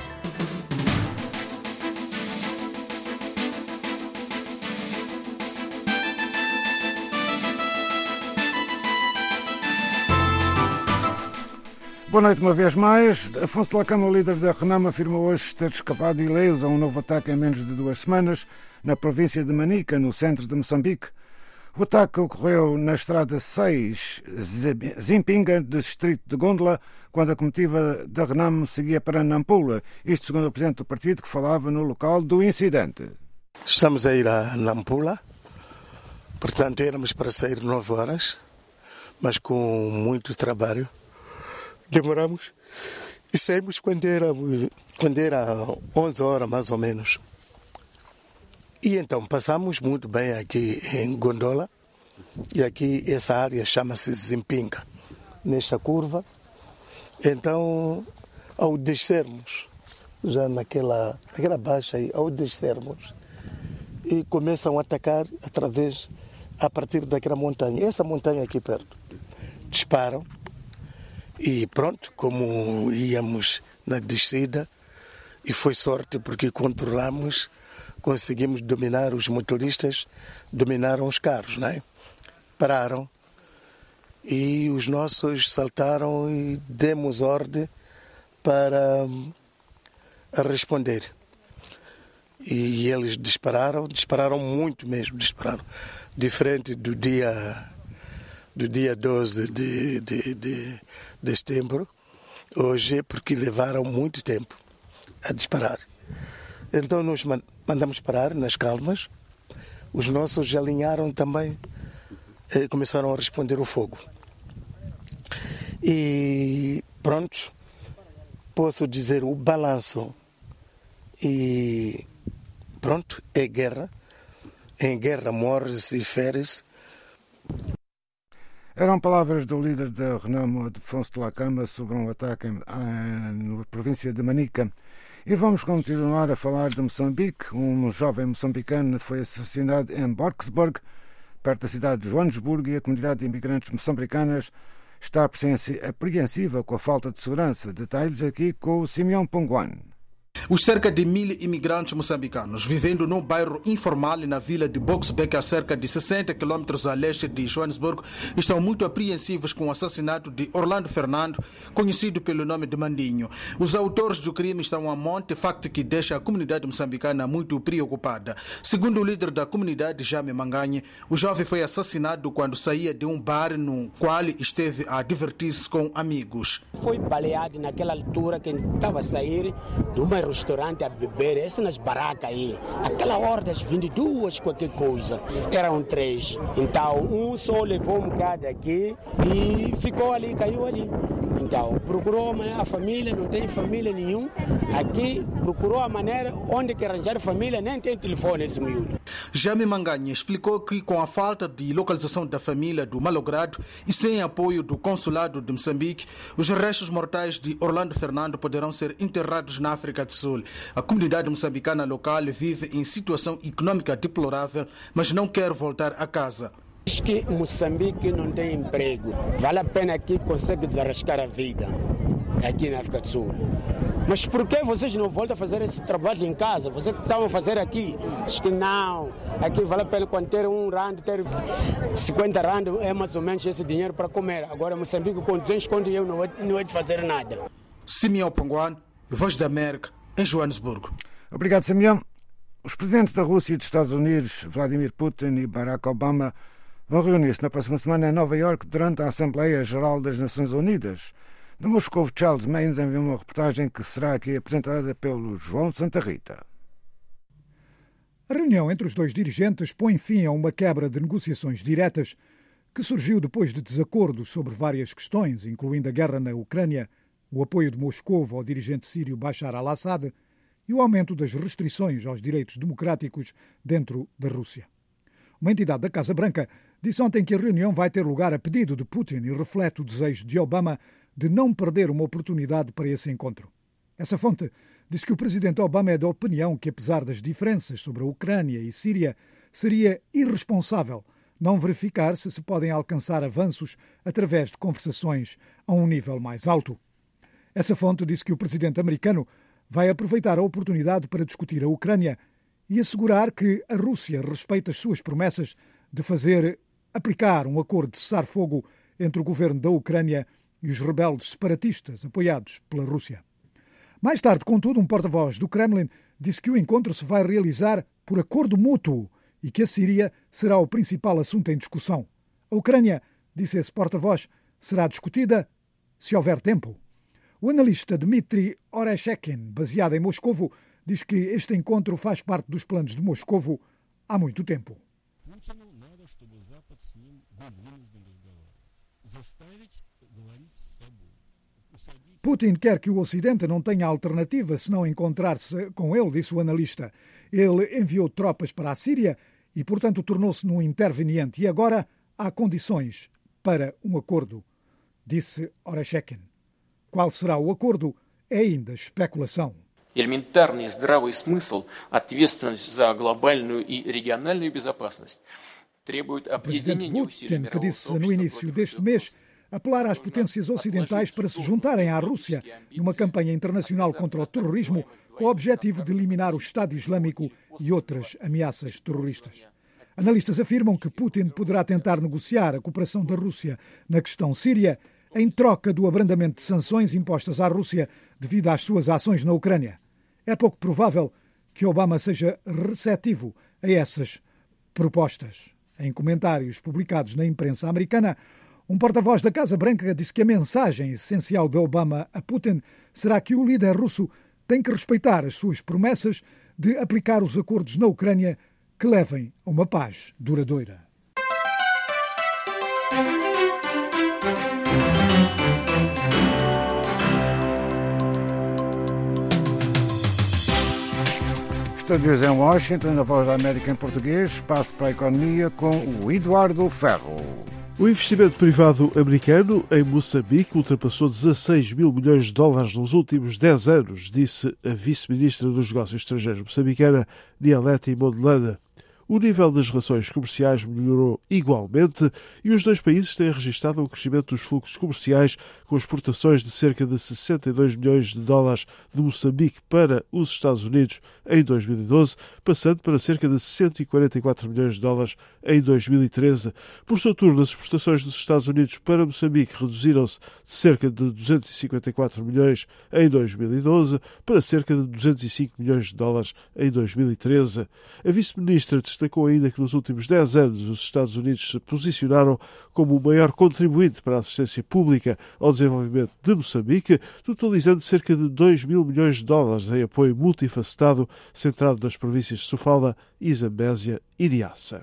Boa noite uma vez mais. Afonso de Lacama, o líder da RENAM, afirmou hoje ter escapado ileso a um novo ataque em menos de 2 semanas na província de Manica, no centro de Moçambique. O ataque ocorreu na estrada 6 Zimpinga, distrito de Gondola, quando a comitiva da RENAM seguia para Nampula. Isto segundo o presidente do partido, que falava no local do incidente. Estamos a ir a Nampula, portanto éramos para sair 9 horas, mas com muito trabalho. Demoramos e saímos quando era 11 horas mais ou menos. E então passamos muito bem aqui em Gondola, e aqui essa área chama-se Zimpinga, nesta curva. Então, ao descermos, já naquela baixa aí, ao descermos, e começam a atacar a partir daquela montanha, essa montanha aqui perto. Disparam. E pronto, como íamos na descida, e foi sorte porque controlamos, conseguimos dominar, os motoristas dominaram os carros, não é? Pararam e os nossos saltaram e demos ordem para responder. E eles dispararam muito mesmo, diferente do dia 12 de setembro, hoje, porque levaram muito tempo a disparar. Então nós mandamos parar nas calmas, os nossos alinharam também, começaram a responder ao fogo. E pronto, posso dizer o balanço. E pronto, é guerra. Em guerra morre-se e fere-se. Eram palavras do líder da RENAM, Afonso de Lacama, sobre um ataque na província de Manica. E vamos continuar a falar de Moçambique. Um jovem moçambicano foi assassinado em Boksburg, perto da cidade de Joanesburgo, e a comunidade de imigrantes moçambicanas está apreensiva com a falta de segurança. Detalhes aqui com o Simeão Ponguan. Os cerca de 1.000 imigrantes moçambicanos vivendo num bairro informal na vila de Boksburg, a cerca de 60 km a leste de Joanesburgo, estão muito apreensivos com o assassinato de Orlando Fernando, conhecido pelo nome de Mandinho. Os autores do crime estão a monte, facto que deixa a comunidade moçambicana muito preocupada. Segundo o líder da comunidade, Jame Manganhe, o jovem foi assassinado quando saía de um bar no qual esteve a divertir-se com amigos. Foi baleado naquela altura que estava a sair de uma restaurante a beber, essa nas barracas aí. Aquela hora das 22, qualquer coisa. Eram 3. Então, um só levou um bocado aqui e ficou ali, caiu ali. Então, procurou a família, não tem família nenhum. Aqui, procurou a maneira onde quer arranjar família, nem tem telefone esse miúdo. Jaime Manganha explicou que com a falta de localização da família do malogrado e sem apoio do consulado de Moçambique, os restos mortais de Orlando Fernando poderão ser enterrados na África do Sul. A comunidade moçambicana local vive em situação econômica deplorável, mas não quer voltar a casa. Diz que Moçambique não tem emprego. Vale a pena aqui consegue desarrascar a vida aqui na África do Sul. Mas por que vocês não voltam a fazer esse trabalho em casa? Vocês que estavam a fazer aqui? Diz que não. Aqui vale a pena quando ter R$1, ter 50 rand, é mais ou menos esse dinheiro para comer. Agora Moçambique com 200 conto eu não é de fazer nada. Simeão Panguan, Voz da América, em Joanesburgo. Obrigado, Simeão. Os presidentes da Rússia e dos Estados Unidos, Vladimir Putin e Barack Obama, vão reunir-se na próxima semana em Nova Iorque durante a Assembleia Geral das Nações Unidas. De Moscou, Charles Mains enviou uma reportagem que será aqui apresentada pelo João Santa Rita. A reunião entre os dois dirigentes põe fim a uma quebra de negociações diretas que surgiu depois de desacordos sobre várias questões, incluindo a guerra na Ucrânia, o apoio de Moscou ao dirigente sírio Bashar al-Assad e o aumento das restrições aos direitos democráticos dentro da Rússia. Uma entidade da Casa Branca disse ontem que a reunião vai ter lugar a pedido de Putin e reflete o desejo de Obama de não perder uma oportunidade para esse encontro. Essa fonte diz que o presidente Obama é da opinião que, apesar das diferenças sobre a Ucrânia e Síria, seria irresponsável não verificar se se podem alcançar avanços através de conversações a um nível mais alto. Essa fonte disse que o presidente americano vai aproveitar a oportunidade para discutir a Ucrânia e assegurar que a Rússia respeita as suas promessas de aplicar um acordo de cessar-fogo entre o governo da Ucrânia e os rebeldes separatistas apoiados pela Rússia. Mais tarde, contudo, um porta-voz do Kremlin disse que o encontro se vai realizar por acordo mútuo e que a Síria será o principal assunto em discussão. A Ucrânia, disse esse porta-voz, será discutida se houver tempo. O analista Dmitry Oreshekin, baseado em Moscovo, diz que este encontro faz parte dos planos de Moscovo há muito tempo. Putin quer que o Ocidente não tenha alternativa se não encontrar-se com ele, disse o analista. Ele enviou tropas para a Síria e, portanto, tornou-se num interveniente. E agora há condições para um acordo, disse Oreshekin. Qual será o acordo é ainda especulação. Элементарный здравый смысл, ответственность за глобальную и региональную безопасность требует объединения усилий Putin, que disse no início deste mês apelar às potências ocidentais para se juntarem à Rússia numa campanha internacional contra o terrorismo com o objetivo de eliminar o Estado Islâmico e outras ameaças terroristas. Analistas afirmam que Putin poderá tentar negociar a cooperação da Rússia na questão síria em troca do abrandamento de sanções impostas à Rússia devido às suas ações na Ucrânia. É pouco provável que Obama seja receptivo a essas propostas. Em comentários publicados na imprensa americana, um porta-voz da Casa Branca disse que a mensagem essencial de Obama a Putin será que o líder russo tem que respeitar as suas promessas de aplicar os acordos na Ucrânia que levem a uma paz duradoura. Estúdios em Washington, na Voz da América em português, espaço para a economia com o Eduardo Ferro. O investimento privado americano em Moçambique ultrapassou 16 mil milhões de dólares nos últimos 10 anos, disse a vice-ministra dos Negócios Estrangeiros moçambicana, Nialete Mondlane. O nível das relações comerciais melhorou igualmente e os dois países têm registrado um crescimento dos fluxos comerciais com exportações de cerca de 62 milhões de dólares de Moçambique para os Estados Unidos em 2012, passando para cerca de 144 milhões de dólares em 2013. Por seu turno, as exportações dos Estados Unidos para Moçambique reduziram-se de cerca de 254 milhões em 2012 para cerca de 205 milhões de dólares em 2013. A vice-ministra destacou ainda que nos últimos 10 anos os Estados Unidos se posicionaram como o maior contribuinte para a assistência pública ao desenvolvimento de Moçambique, totalizando cerca de 2 mil milhões de dólares em apoio multifacetado centrado nas províncias de Sofala, Zambésia e Niassa.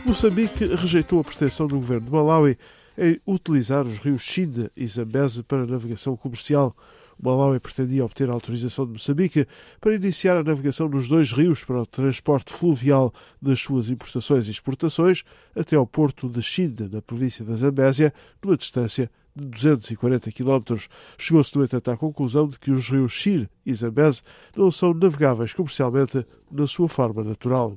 Moçambique rejeitou a pretensão do governo de Malawi em utilizar os rios Xinda e Zambeze para navegação comercial. O Malawi pretendia obter a autorização de Moçambique para iniciar a navegação nos dois rios para o transporte fluvial das suas importações e exportações até ao porto de Xinda, na província da Zambésia, numa distância de 240 km. Chegou-se, no entanto, à conclusão de que os rios Xir e Zambeze não são navegáveis comercialmente na sua forma natural.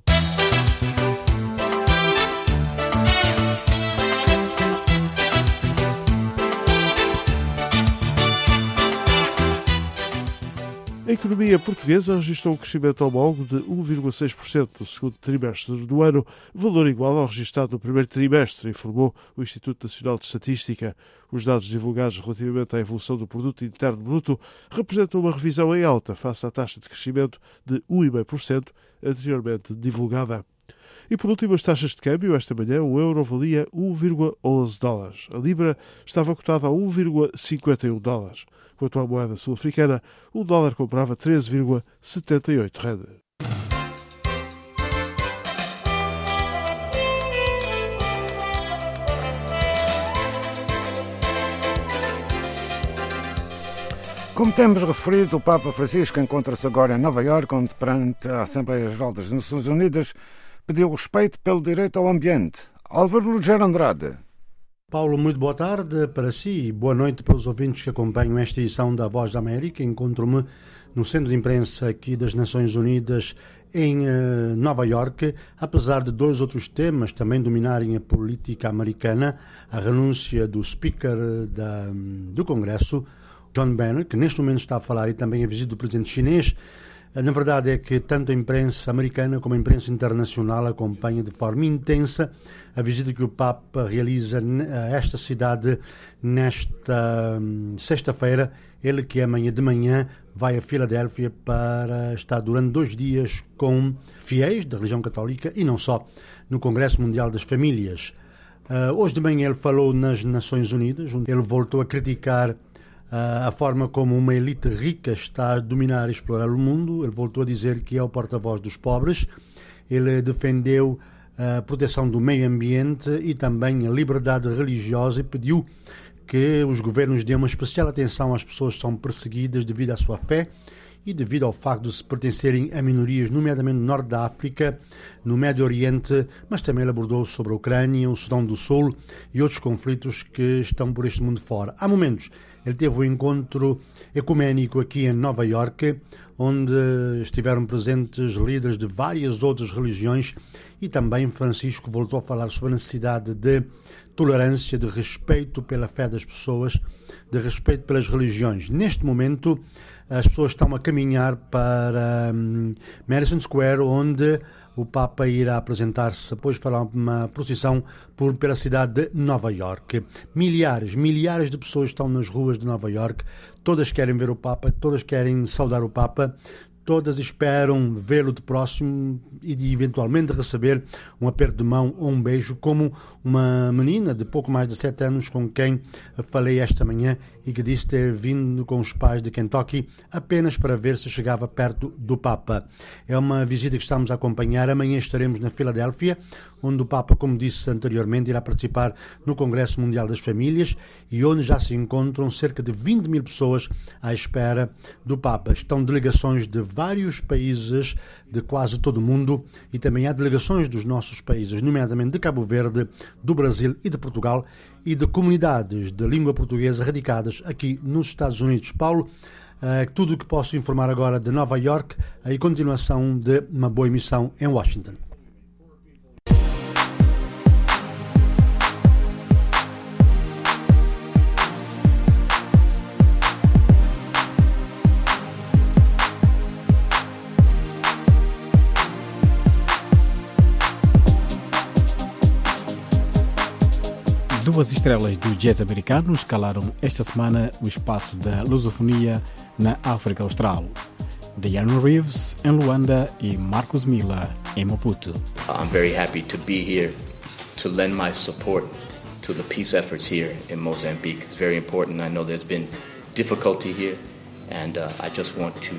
A economia portuguesa registrou um crescimento homólogo de 1,6% no segundo trimestre do ano, valor igual ao registrado no primeiro trimestre, informou o Instituto Nacional de Estatística. Os dados divulgados relativamente à evolução do Produto Interno Bruto representam uma revisão em alta face à taxa de crescimento de 1,5% anteriormente divulgada. E por último, as taxas de câmbio. Esta manhã, o euro valia $1,11. A libra estava cotada a $1,51. Quanto à moeda sul-africana, o dólar comprava 13,78 rand. Como temos referido, o Papa Francisco encontra-se agora em Nova Iorque, onde, perante a Assembleia Geral das Nações Unidas, pediu respeito pelo direito ao ambiente. Álvaro Lugero Andrade. Paulo, muito boa tarde para si e boa noite para os ouvintes que acompanham esta edição da Voz da América. Encontro-me no Centro de Imprensa aqui das Nações Unidas em Nova Iorque, apesar de dois outros temas também dominarem a política americana: a renúncia do Speaker do Congresso, John Boehner, que neste momento está a falar, e também a visita do presidente chinês. Na verdade é que tanto a imprensa americana como a imprensa internacional acompanha de forma intensa a visita que o Papa realiza a esta cidade nesta sexta-feira. Ele que amanhã de manhã vai a Filadélfia para estar durante 2 dias com fiéis da religião católica e não só, no Congresso Mundial das Famílias. Hoje de manhã ele falou nas Nações Unidas, onde ele voltou a criticar a forma como uma elite rica está a dominar e explorar o mundo. Ele voltou a dizer que é o porta-voz dos pobres. Ele defendeu a proteção do meio ambiente e também a liberdade religiosa e pediu que os governos dêem uma especial atenção às pessoas que são perseguidas devido à sua fé e devido ao facto de se pertencerem a minorias, nomeadamente no norte da África, no Médio Oriente, mas também ele abordou sobre a Ucrânia, o Sudão do Sul e outros conflitos que estão por este mundo fora. Há momentos ele teve um encontro ecuménico aqui em Nova Iorque, onde estiveram presentes líderes de várias outras religiões, e também Francisco voltou a falar sobre a necessidade de tolerância, de respeito pela fé das pessoas, de respeito pelas religiões. Neste momento, as pessoas estão a caminhar para Madison Square, onde o Papa irá apresentar-se, depois fará uma procissão pela cidade de Nova Iorque. Milhares de pessoas estão nas ruas de Nova Iorque, todas querem ver o Papa, todas querem saudar o Papa, todas esperam vê-lo de próximo e de eventualmente receber um aperto de mão ou um beijo, como uma menina de pouco mais de 7 anos com quem falei esta manhã e que disse ter vindo com os pais de Kentucky apenas para ver se chegava perto do Papa. É uma visita que estamos a acompanhar. Amanhã estaremos na Filadélfia, onde o Papa, como disse anteriormente, irá participar no Congresso Mundial das Famílias e onde já se encontram cerca de 20.000 pessoas à espera do Papa. Estão delegações de vários países de quase todo o mundo e também há delegações dos nossos países, nomeadamente de Cabo Verde, do Brasil e de Portugal, e de comunidades de língua portuguesa radicadas aqui nos Estados Unidos. Paulo, tudo o que posso informar agora de Nova Iorque e continuação de uma boa emissão em Washington. Duas estrelas do jazz americano escalaram esta semana o espaço da lusofonia na África Austral. Diana Reeves em Luanda e Marcus Miller em Maputo. I'm very happy to be here to lend my support to the peace efforts here in Mozambique. It's very important. I know there's been difficulty here and I just want to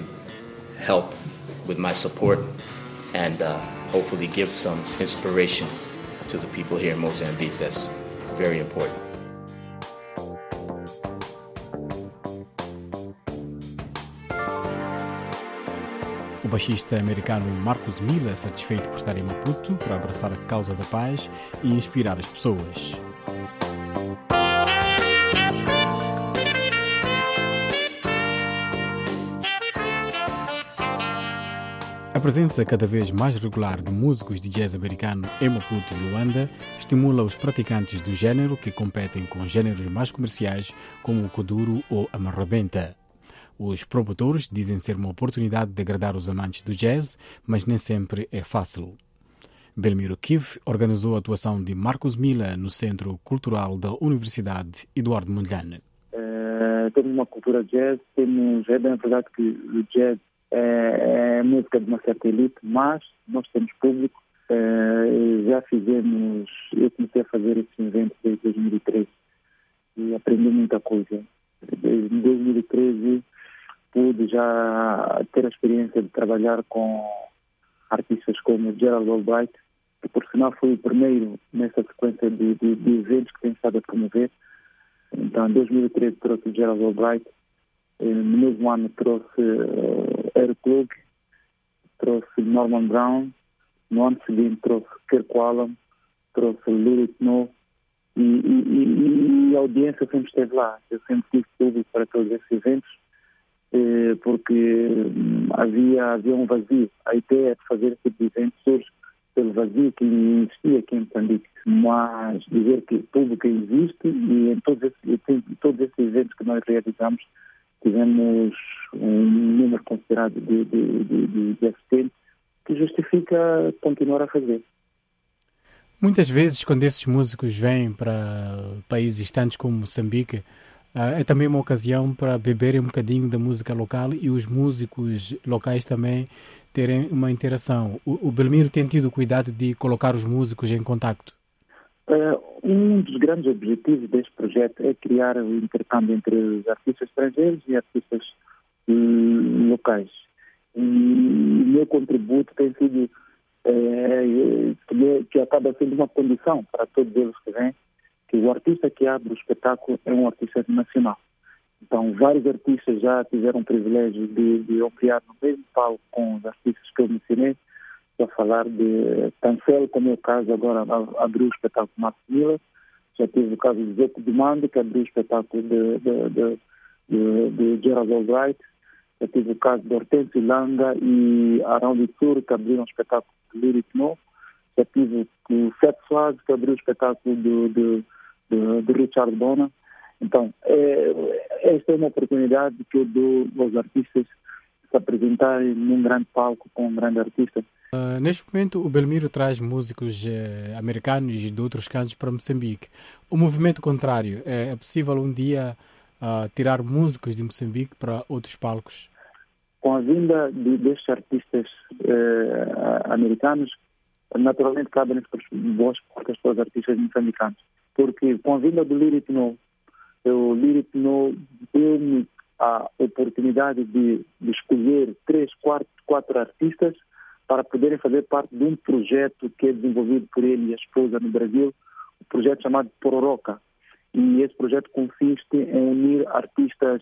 help with my support and hopefully give some inspiration to the people here in Mozambique. That's very important. O baixista americano Marcus Miller, satisfeito por estar em Maputo para abraçar a causa da paz e inspirar as pessoas. A presença cada vez mais regular de músicos de jazz americano em Maputo e Luanda estimula os praticantes do género que competem com géneros mais comerciais como o kuduro ou a marrabenta. Os promotores dizem ser uma oportunidade de agradar os amantes do jazz, mas nem sempre é fácil. Belmiro Kiv organizou a atuação de Marcus Miller no Centro Cultural da Universidade Eduardo Mondlane. Temos uma cultura jazz, é bem verdade que o jazz é música de uma certa elite, mas nós temos público. Eu comecei a fazer esses eventos desde 2013 e aprendi muita coisa. Desde 2013 pude já ter a experiência de trabalhar com artistas como Gerald Albright, que por sinal foi o primeiro nessa sequência de eventos que tenho estado a promover. Então, em 2013 trouxe o Gerald Albright, no mesmo ano trouxe Eric Klug, trouxe Norman Brown, no ano seguinte trouxe Kirk Whalum, trouxe Lyric No, e a audiência sempre esteve lá. Eu sempre tive público para todos esses eventos, porque havia um vazio. A ideia de fazer esse tipo de evento surge pelo vazio que existia aqui em Moçambique. Mas dizer que o público existe, e em todos esses eventos que nós realizamos, tivemos um número considerado de assistentes que justifica continuar a fazer. Muitas vezes, quando esses músicos vêm para países distantes como Moçambique, é também uma ocasião para beberem um bocadinho da música local e os músicos locais também terem uma interação. O Belmiro tem tido cuidado de colocar os músicos em contacto? Um dos grandes objetivos deste projeto é criar o intercâmbio entre os artistas estrangeiros e artistas locais. E o meu contributo tem sido que acaba sendo uma condição para todos eles que vêm, que o artista que abre o espetáculo é um artista nacional. Então, vários artistas já tiveram o privilégio de operar no mesmo palco com os artistas que eu mencionei, para falar de Cancelo, como é o caso agora, abriu o espetáculo de Marcus Miller. Já tive o caso de Zeco de Mando, que abriu o espetáculo de Gerald Albright. Já tive o caso de Hortêncio Langa e Arão de Sur, que abriram o espetáculo de Lyric No. Já tive o Seth Swaz, que abriu o espetáculo de Richard Bona. Então, esta é uma oportunidade que eu dou aos artistas se apresentarem num grande palco com um grande artista. Neste momento, o Belmiro traz músicos americanos e de outros cantos para Moçambique. O movimento contrário, é possível um dia tirar músicos de Moçambique para outros palcos? Com a vinda destes artistas americanos, naturalmente cabe-nos boas portas para os artistas moçambicanos. Porque com a vinda do Lyric No, o Lyric No deu-me a oportunidade de escolher 3, 4 artistas para poderem fazer parte de um projeto que é desenvolvido por ele e a esposa no Brasil, um projeto chamado Pororoca. E esse projeto consiste em unir artistas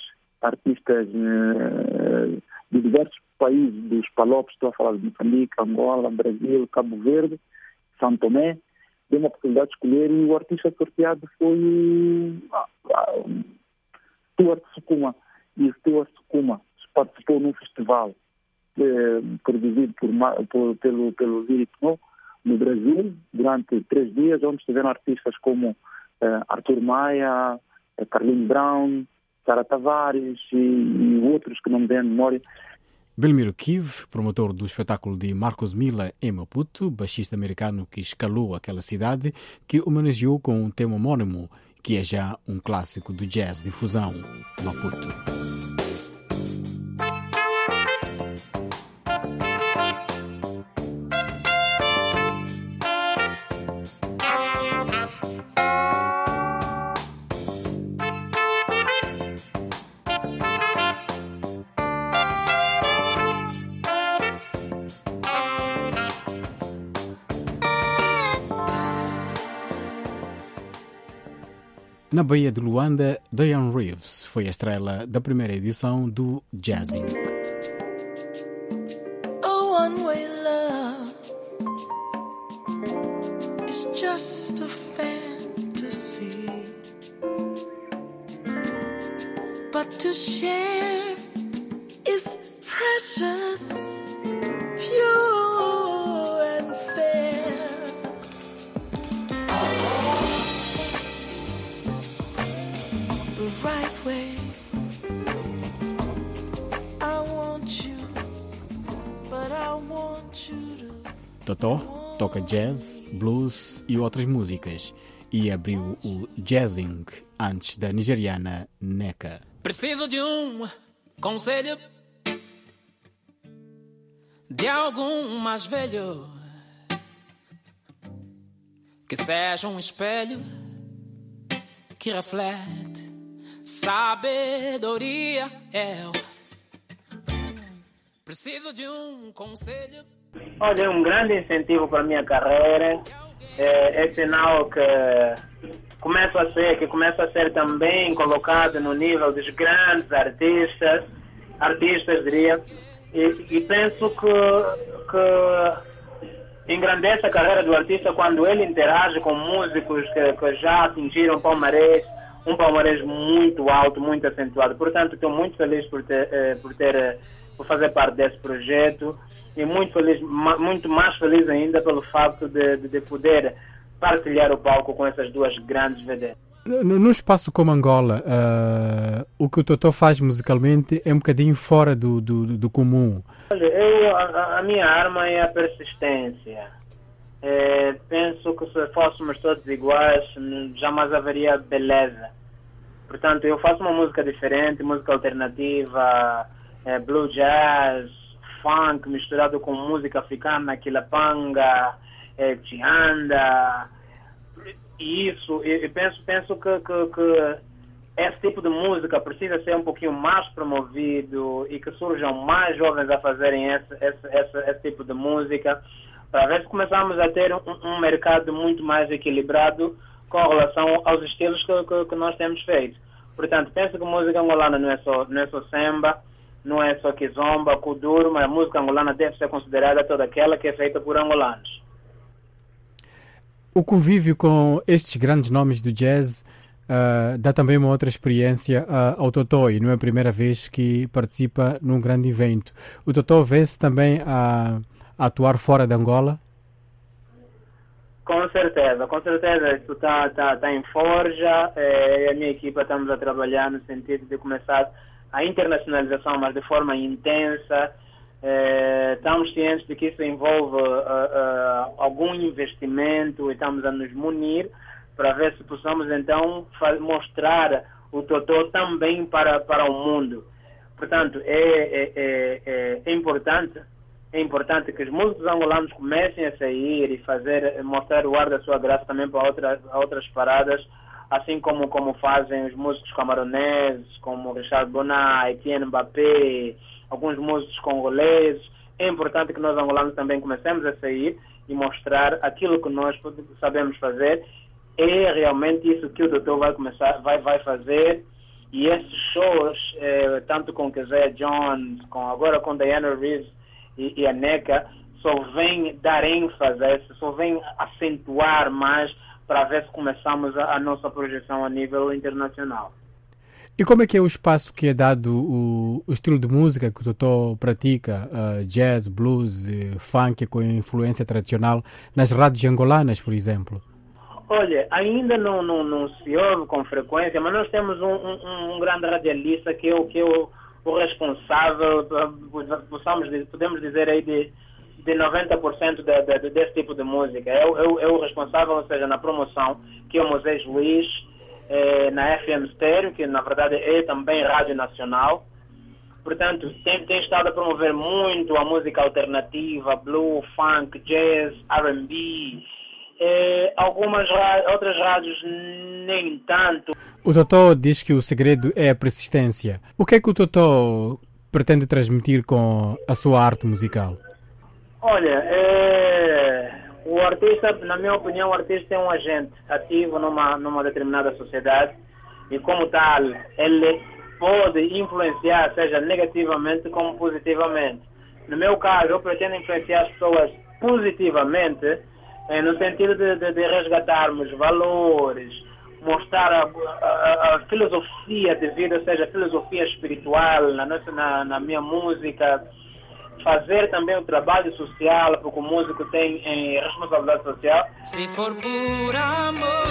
de diversos países, dos Palopes, estou a falar de Moçambique, Angola, Brasil, Cabo Verde, São Tomé. Deu uma possibilidade de escolher e o artista sorteado foi Stuart Sukuma. E o Stuart Sukuma participou num festival produzido pelo Lyric No, no Brasil, durante 3 dias, onde estiveram artistas como Arthur Maia, Carlinhos Brown, Sara Tavares e outros que não me dêem a memória. Belmiro Kiv, promotor do espetáculo de Marcus Miller em Maputo, baixista americano que escalou aquela cidade, que homenageou com um tema homónimo, que é já um clássico do jazz de fusão, Maputo. Na Baía de Luanda, Diane Reeves foi a estrela da primeira edição do Jazzing. One-way love is just a fantasy, but to share is precious, pure and fair. The right way. I want you, but I want you to. Totó toca jazz, blues e outras músicas e abriu o Jazzing antes da nigeriana Nneka. Preciso de conselho de algum mais velho que seja espelho que reflete sabedoria. Preciso de conselho. Olha, um grande incentivo para a minha carreira é sinal que começa a ser também colocado no nível dos grandes artistas diria, e penso que engrandece a carreira do artista quando ele interage com músicos que já atingiram um palmarés muito alto, muito acentuado. Portanto, estou muito feliz por fazer parte desse projeto e muito mais feliz ainda pelo facto de poder partilhar o palco com essas duas grandes vedetas. No espaço como Angola, o que o Totó faz musicalmente é um bocadinho fora do comum. A minha arma é a persistência. Penso que se fôssemos todos iguais, jamais haveria beleza. Portanto, eu faço uma música diferente, música alternativa, blue jazz, funk misturado com música africana, quilapanga, chianda. E isso, eu penso que esse tipo de música precisa ser um pouquinho mais promovido e que surjam mais jovens a fazerem esse tipo de música, para ver se começamos a ter um mercado muito mais equilibrado com relação aos estilos que nós temos feito. Portanto, penso que a música angolana não é só samba, não é só kizomba, kuduro, mas a música angolana deve ser considerada toda aquela que é feita por angolanos. O convívio com estes grandes nomes do jazz dá também uma outra experiência ao Totó, e não é a primeira vez que participa num grande evento. O Totó vê-se também a atuar fora de Angola? Com certeza, isso está em forja. A minha equipa estamos a trabalhar no sentido de começar a internacionalização, mas de forma intensa. Estamos cientes de que isso envolve algum investimento e estamos a nos munir para ver se possamos então mostrar o Totó também para o mundo. Portanto, é importante que os músicos angolanos comecem a sair e mostrar o ar da sua graça também para outras paradas, assim como fazem os músicos camaroneses, como Richard Bonat, Etienne Mbappé, alguns músicos congoleses. É importante que nós angolanos também comecemos a sair e mostrar aquilo que nós sabemos fazer. É realmente isso que o doutor vai fazer. E esses shows, tanto com Kazé Jones, agora com Diana Reeves e a Nneka, só vem dar ênfase, só vem acentuar mais para ver se começamos a nossa projeção a nível internacional. E como é que é o espaço que é dado o estilo de música que o Totó pratica, jazz, blues, funk com influência tradicional, nas rádios angolanas, por exemplo? Olha, ainda não se ouve com frequência, mas nós temos um grande radialista que é o responsável, podemos dizer aí de 90% desse tipo de música. É o responsável, ou seja, na promoção, que é o Moisés Luiz, na FM Stereo, que na verdade é também Rádio Nacional. Portanto, tem estado a promover muito a música alternativa, blue, funk, jazz, R&B. Algumas outras rádios nem tanto. O Totó diz que o segredo é a persistência. O que é que o Totó pretende transmitir com a sua arte musical? Olha, O artista, na minha opinião, o artista é um agente ativo numa determinada sociedade e, como tal, ele pode influenciar, seja negativamente como positivamente. No meu caso, eu pretendo influenciar as pessoas positivamente, no sentido de resgatarmos valores, mostrar a filosofia de vida, ou seja, a filosofia espiritual na minha música, fazer também o trabalho social, porque o músico tem responsabilidade social. Se for por amor,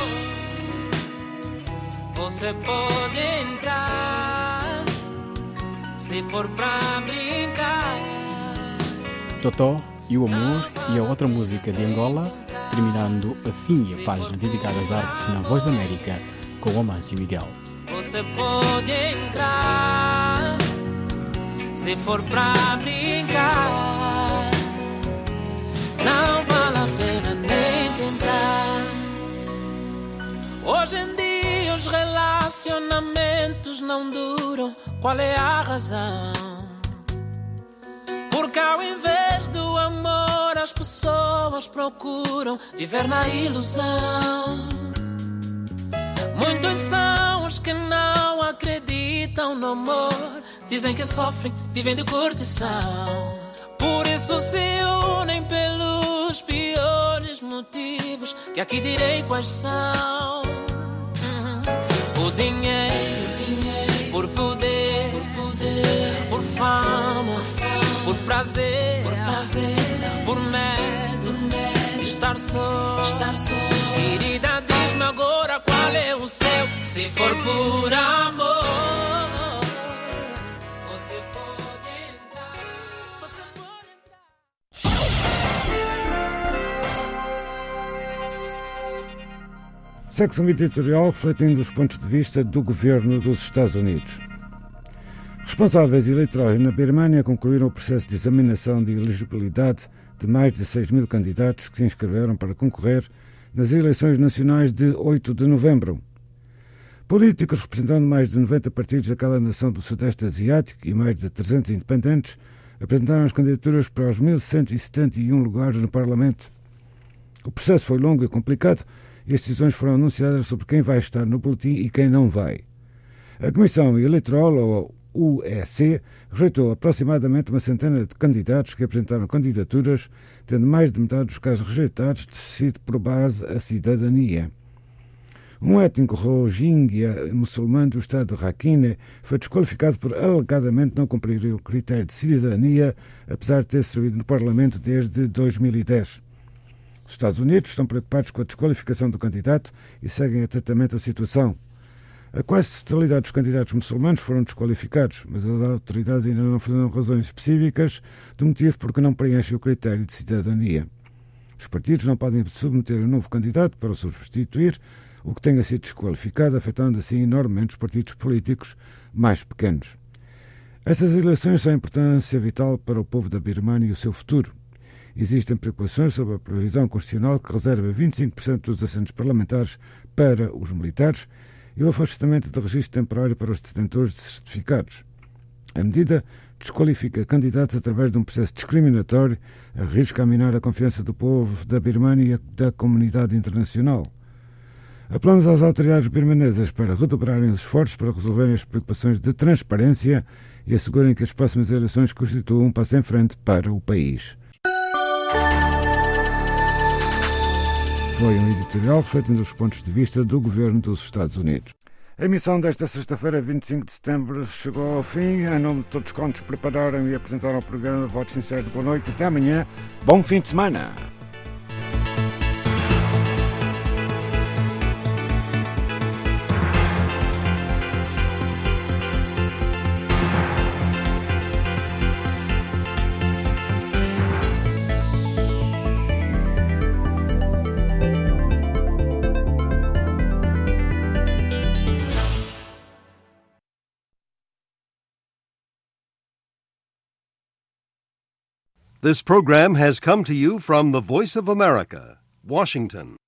você pode entrar. Se for pra brincar. Totó e o Amor e a outra música de Angola, terminando assim a página dedicada às artes na Voz da América com o Amâncio Miguel. Você pode entrar. Se for pra brincar, não vale a pena nem tentar. Hoje em dia os relacionamentos não duram. Qual é a razão? Porque ao invés do amor as pessoas procuram viver na ilusão. Muitos são os que não acreditam no amor. Dizem que sofrem, vivem de curtição. Por isso se unem pelos piores motivos, que aqui direi quais são. O dinheiro, por poder, por fama, por prazer, por medo, estar só. Querida, diz-me agora qual é o seu. Se for por amor, você pode entrar. Secção editorial refletindo os pontos de vista do governo dos Estados Unidos. Responsáveis eleitorais na Birmânia concluíram o processo de examinação de elegibilidade de mais de 6.000 candidatos que se inscreveram para concorrer nas eleições nacionais de 8 de novembro. Políticos representando mais de 90 partidos daquela nação do Sudeste Asiático e mais de 300 independentes apresentaram as candidaturas para os 1.171 lugares no Parlamento. O processo foi longo e complicado e as decisões foram anunciadas sobre quem vai estar no boletim e quem não vai. A Comissão Eleitoral, ou UEC, rejeitou aproximadamente uma centena de candidatos que apresentaram candidaturas, tendo mais de metade dos casos rejeitados sido por base a cidadania. Um étnico rohingya muçulmano do estado de Rakhine foi desqualificado por alegadamente não cumprir o critério de cidadania, apesar de ter servido no Parlamento desde 2010. Os Estados Unidos estão preocupados com a desqualificação do candidato e seguem atentamente a situação. A quase totalidade dos candidatos muçulmanos foram desqualificados, mas as autoridades ainda não fizeram razões específicas do motivo por que não preenchem o critério de cidadania. Os partidos não podem submeter um novo candidato para o substituir, o que tenha sido desqualificado, afetando assim enormemente os partidos políticos mais pequenos. Estas eleições são de importância vital para o povo da Birmânia e o seu futuro. Existem preocupações sobre a previsão constitucional que reserva 25% dos assentos parlamentares para os militares e o afastamento de registro temporário para os detentores de certificados. A medida desqualifica candidatos através de um processo discriminatório, arrisca a minar a confiança do povo da Birmânia e da comunidade internacional. Apelamos às autoridades birmanesas para redobrarem os esforços para resolverem as preocupações de transparência e assegurem que as próximas eleições constituam um passo em frente para o país. Foi um editorial refletindo os pontos de vista do governo dos Estados Unidos. A emissão desta sexta-feira, 25 de setembro, chegou ao fim. Em nome de todos quantos prepararam e apresentaram o programa, votos sinceros de boa noite. Até amanhã. Bom fim de semana. This program has come to you from the Voice of America, Washington.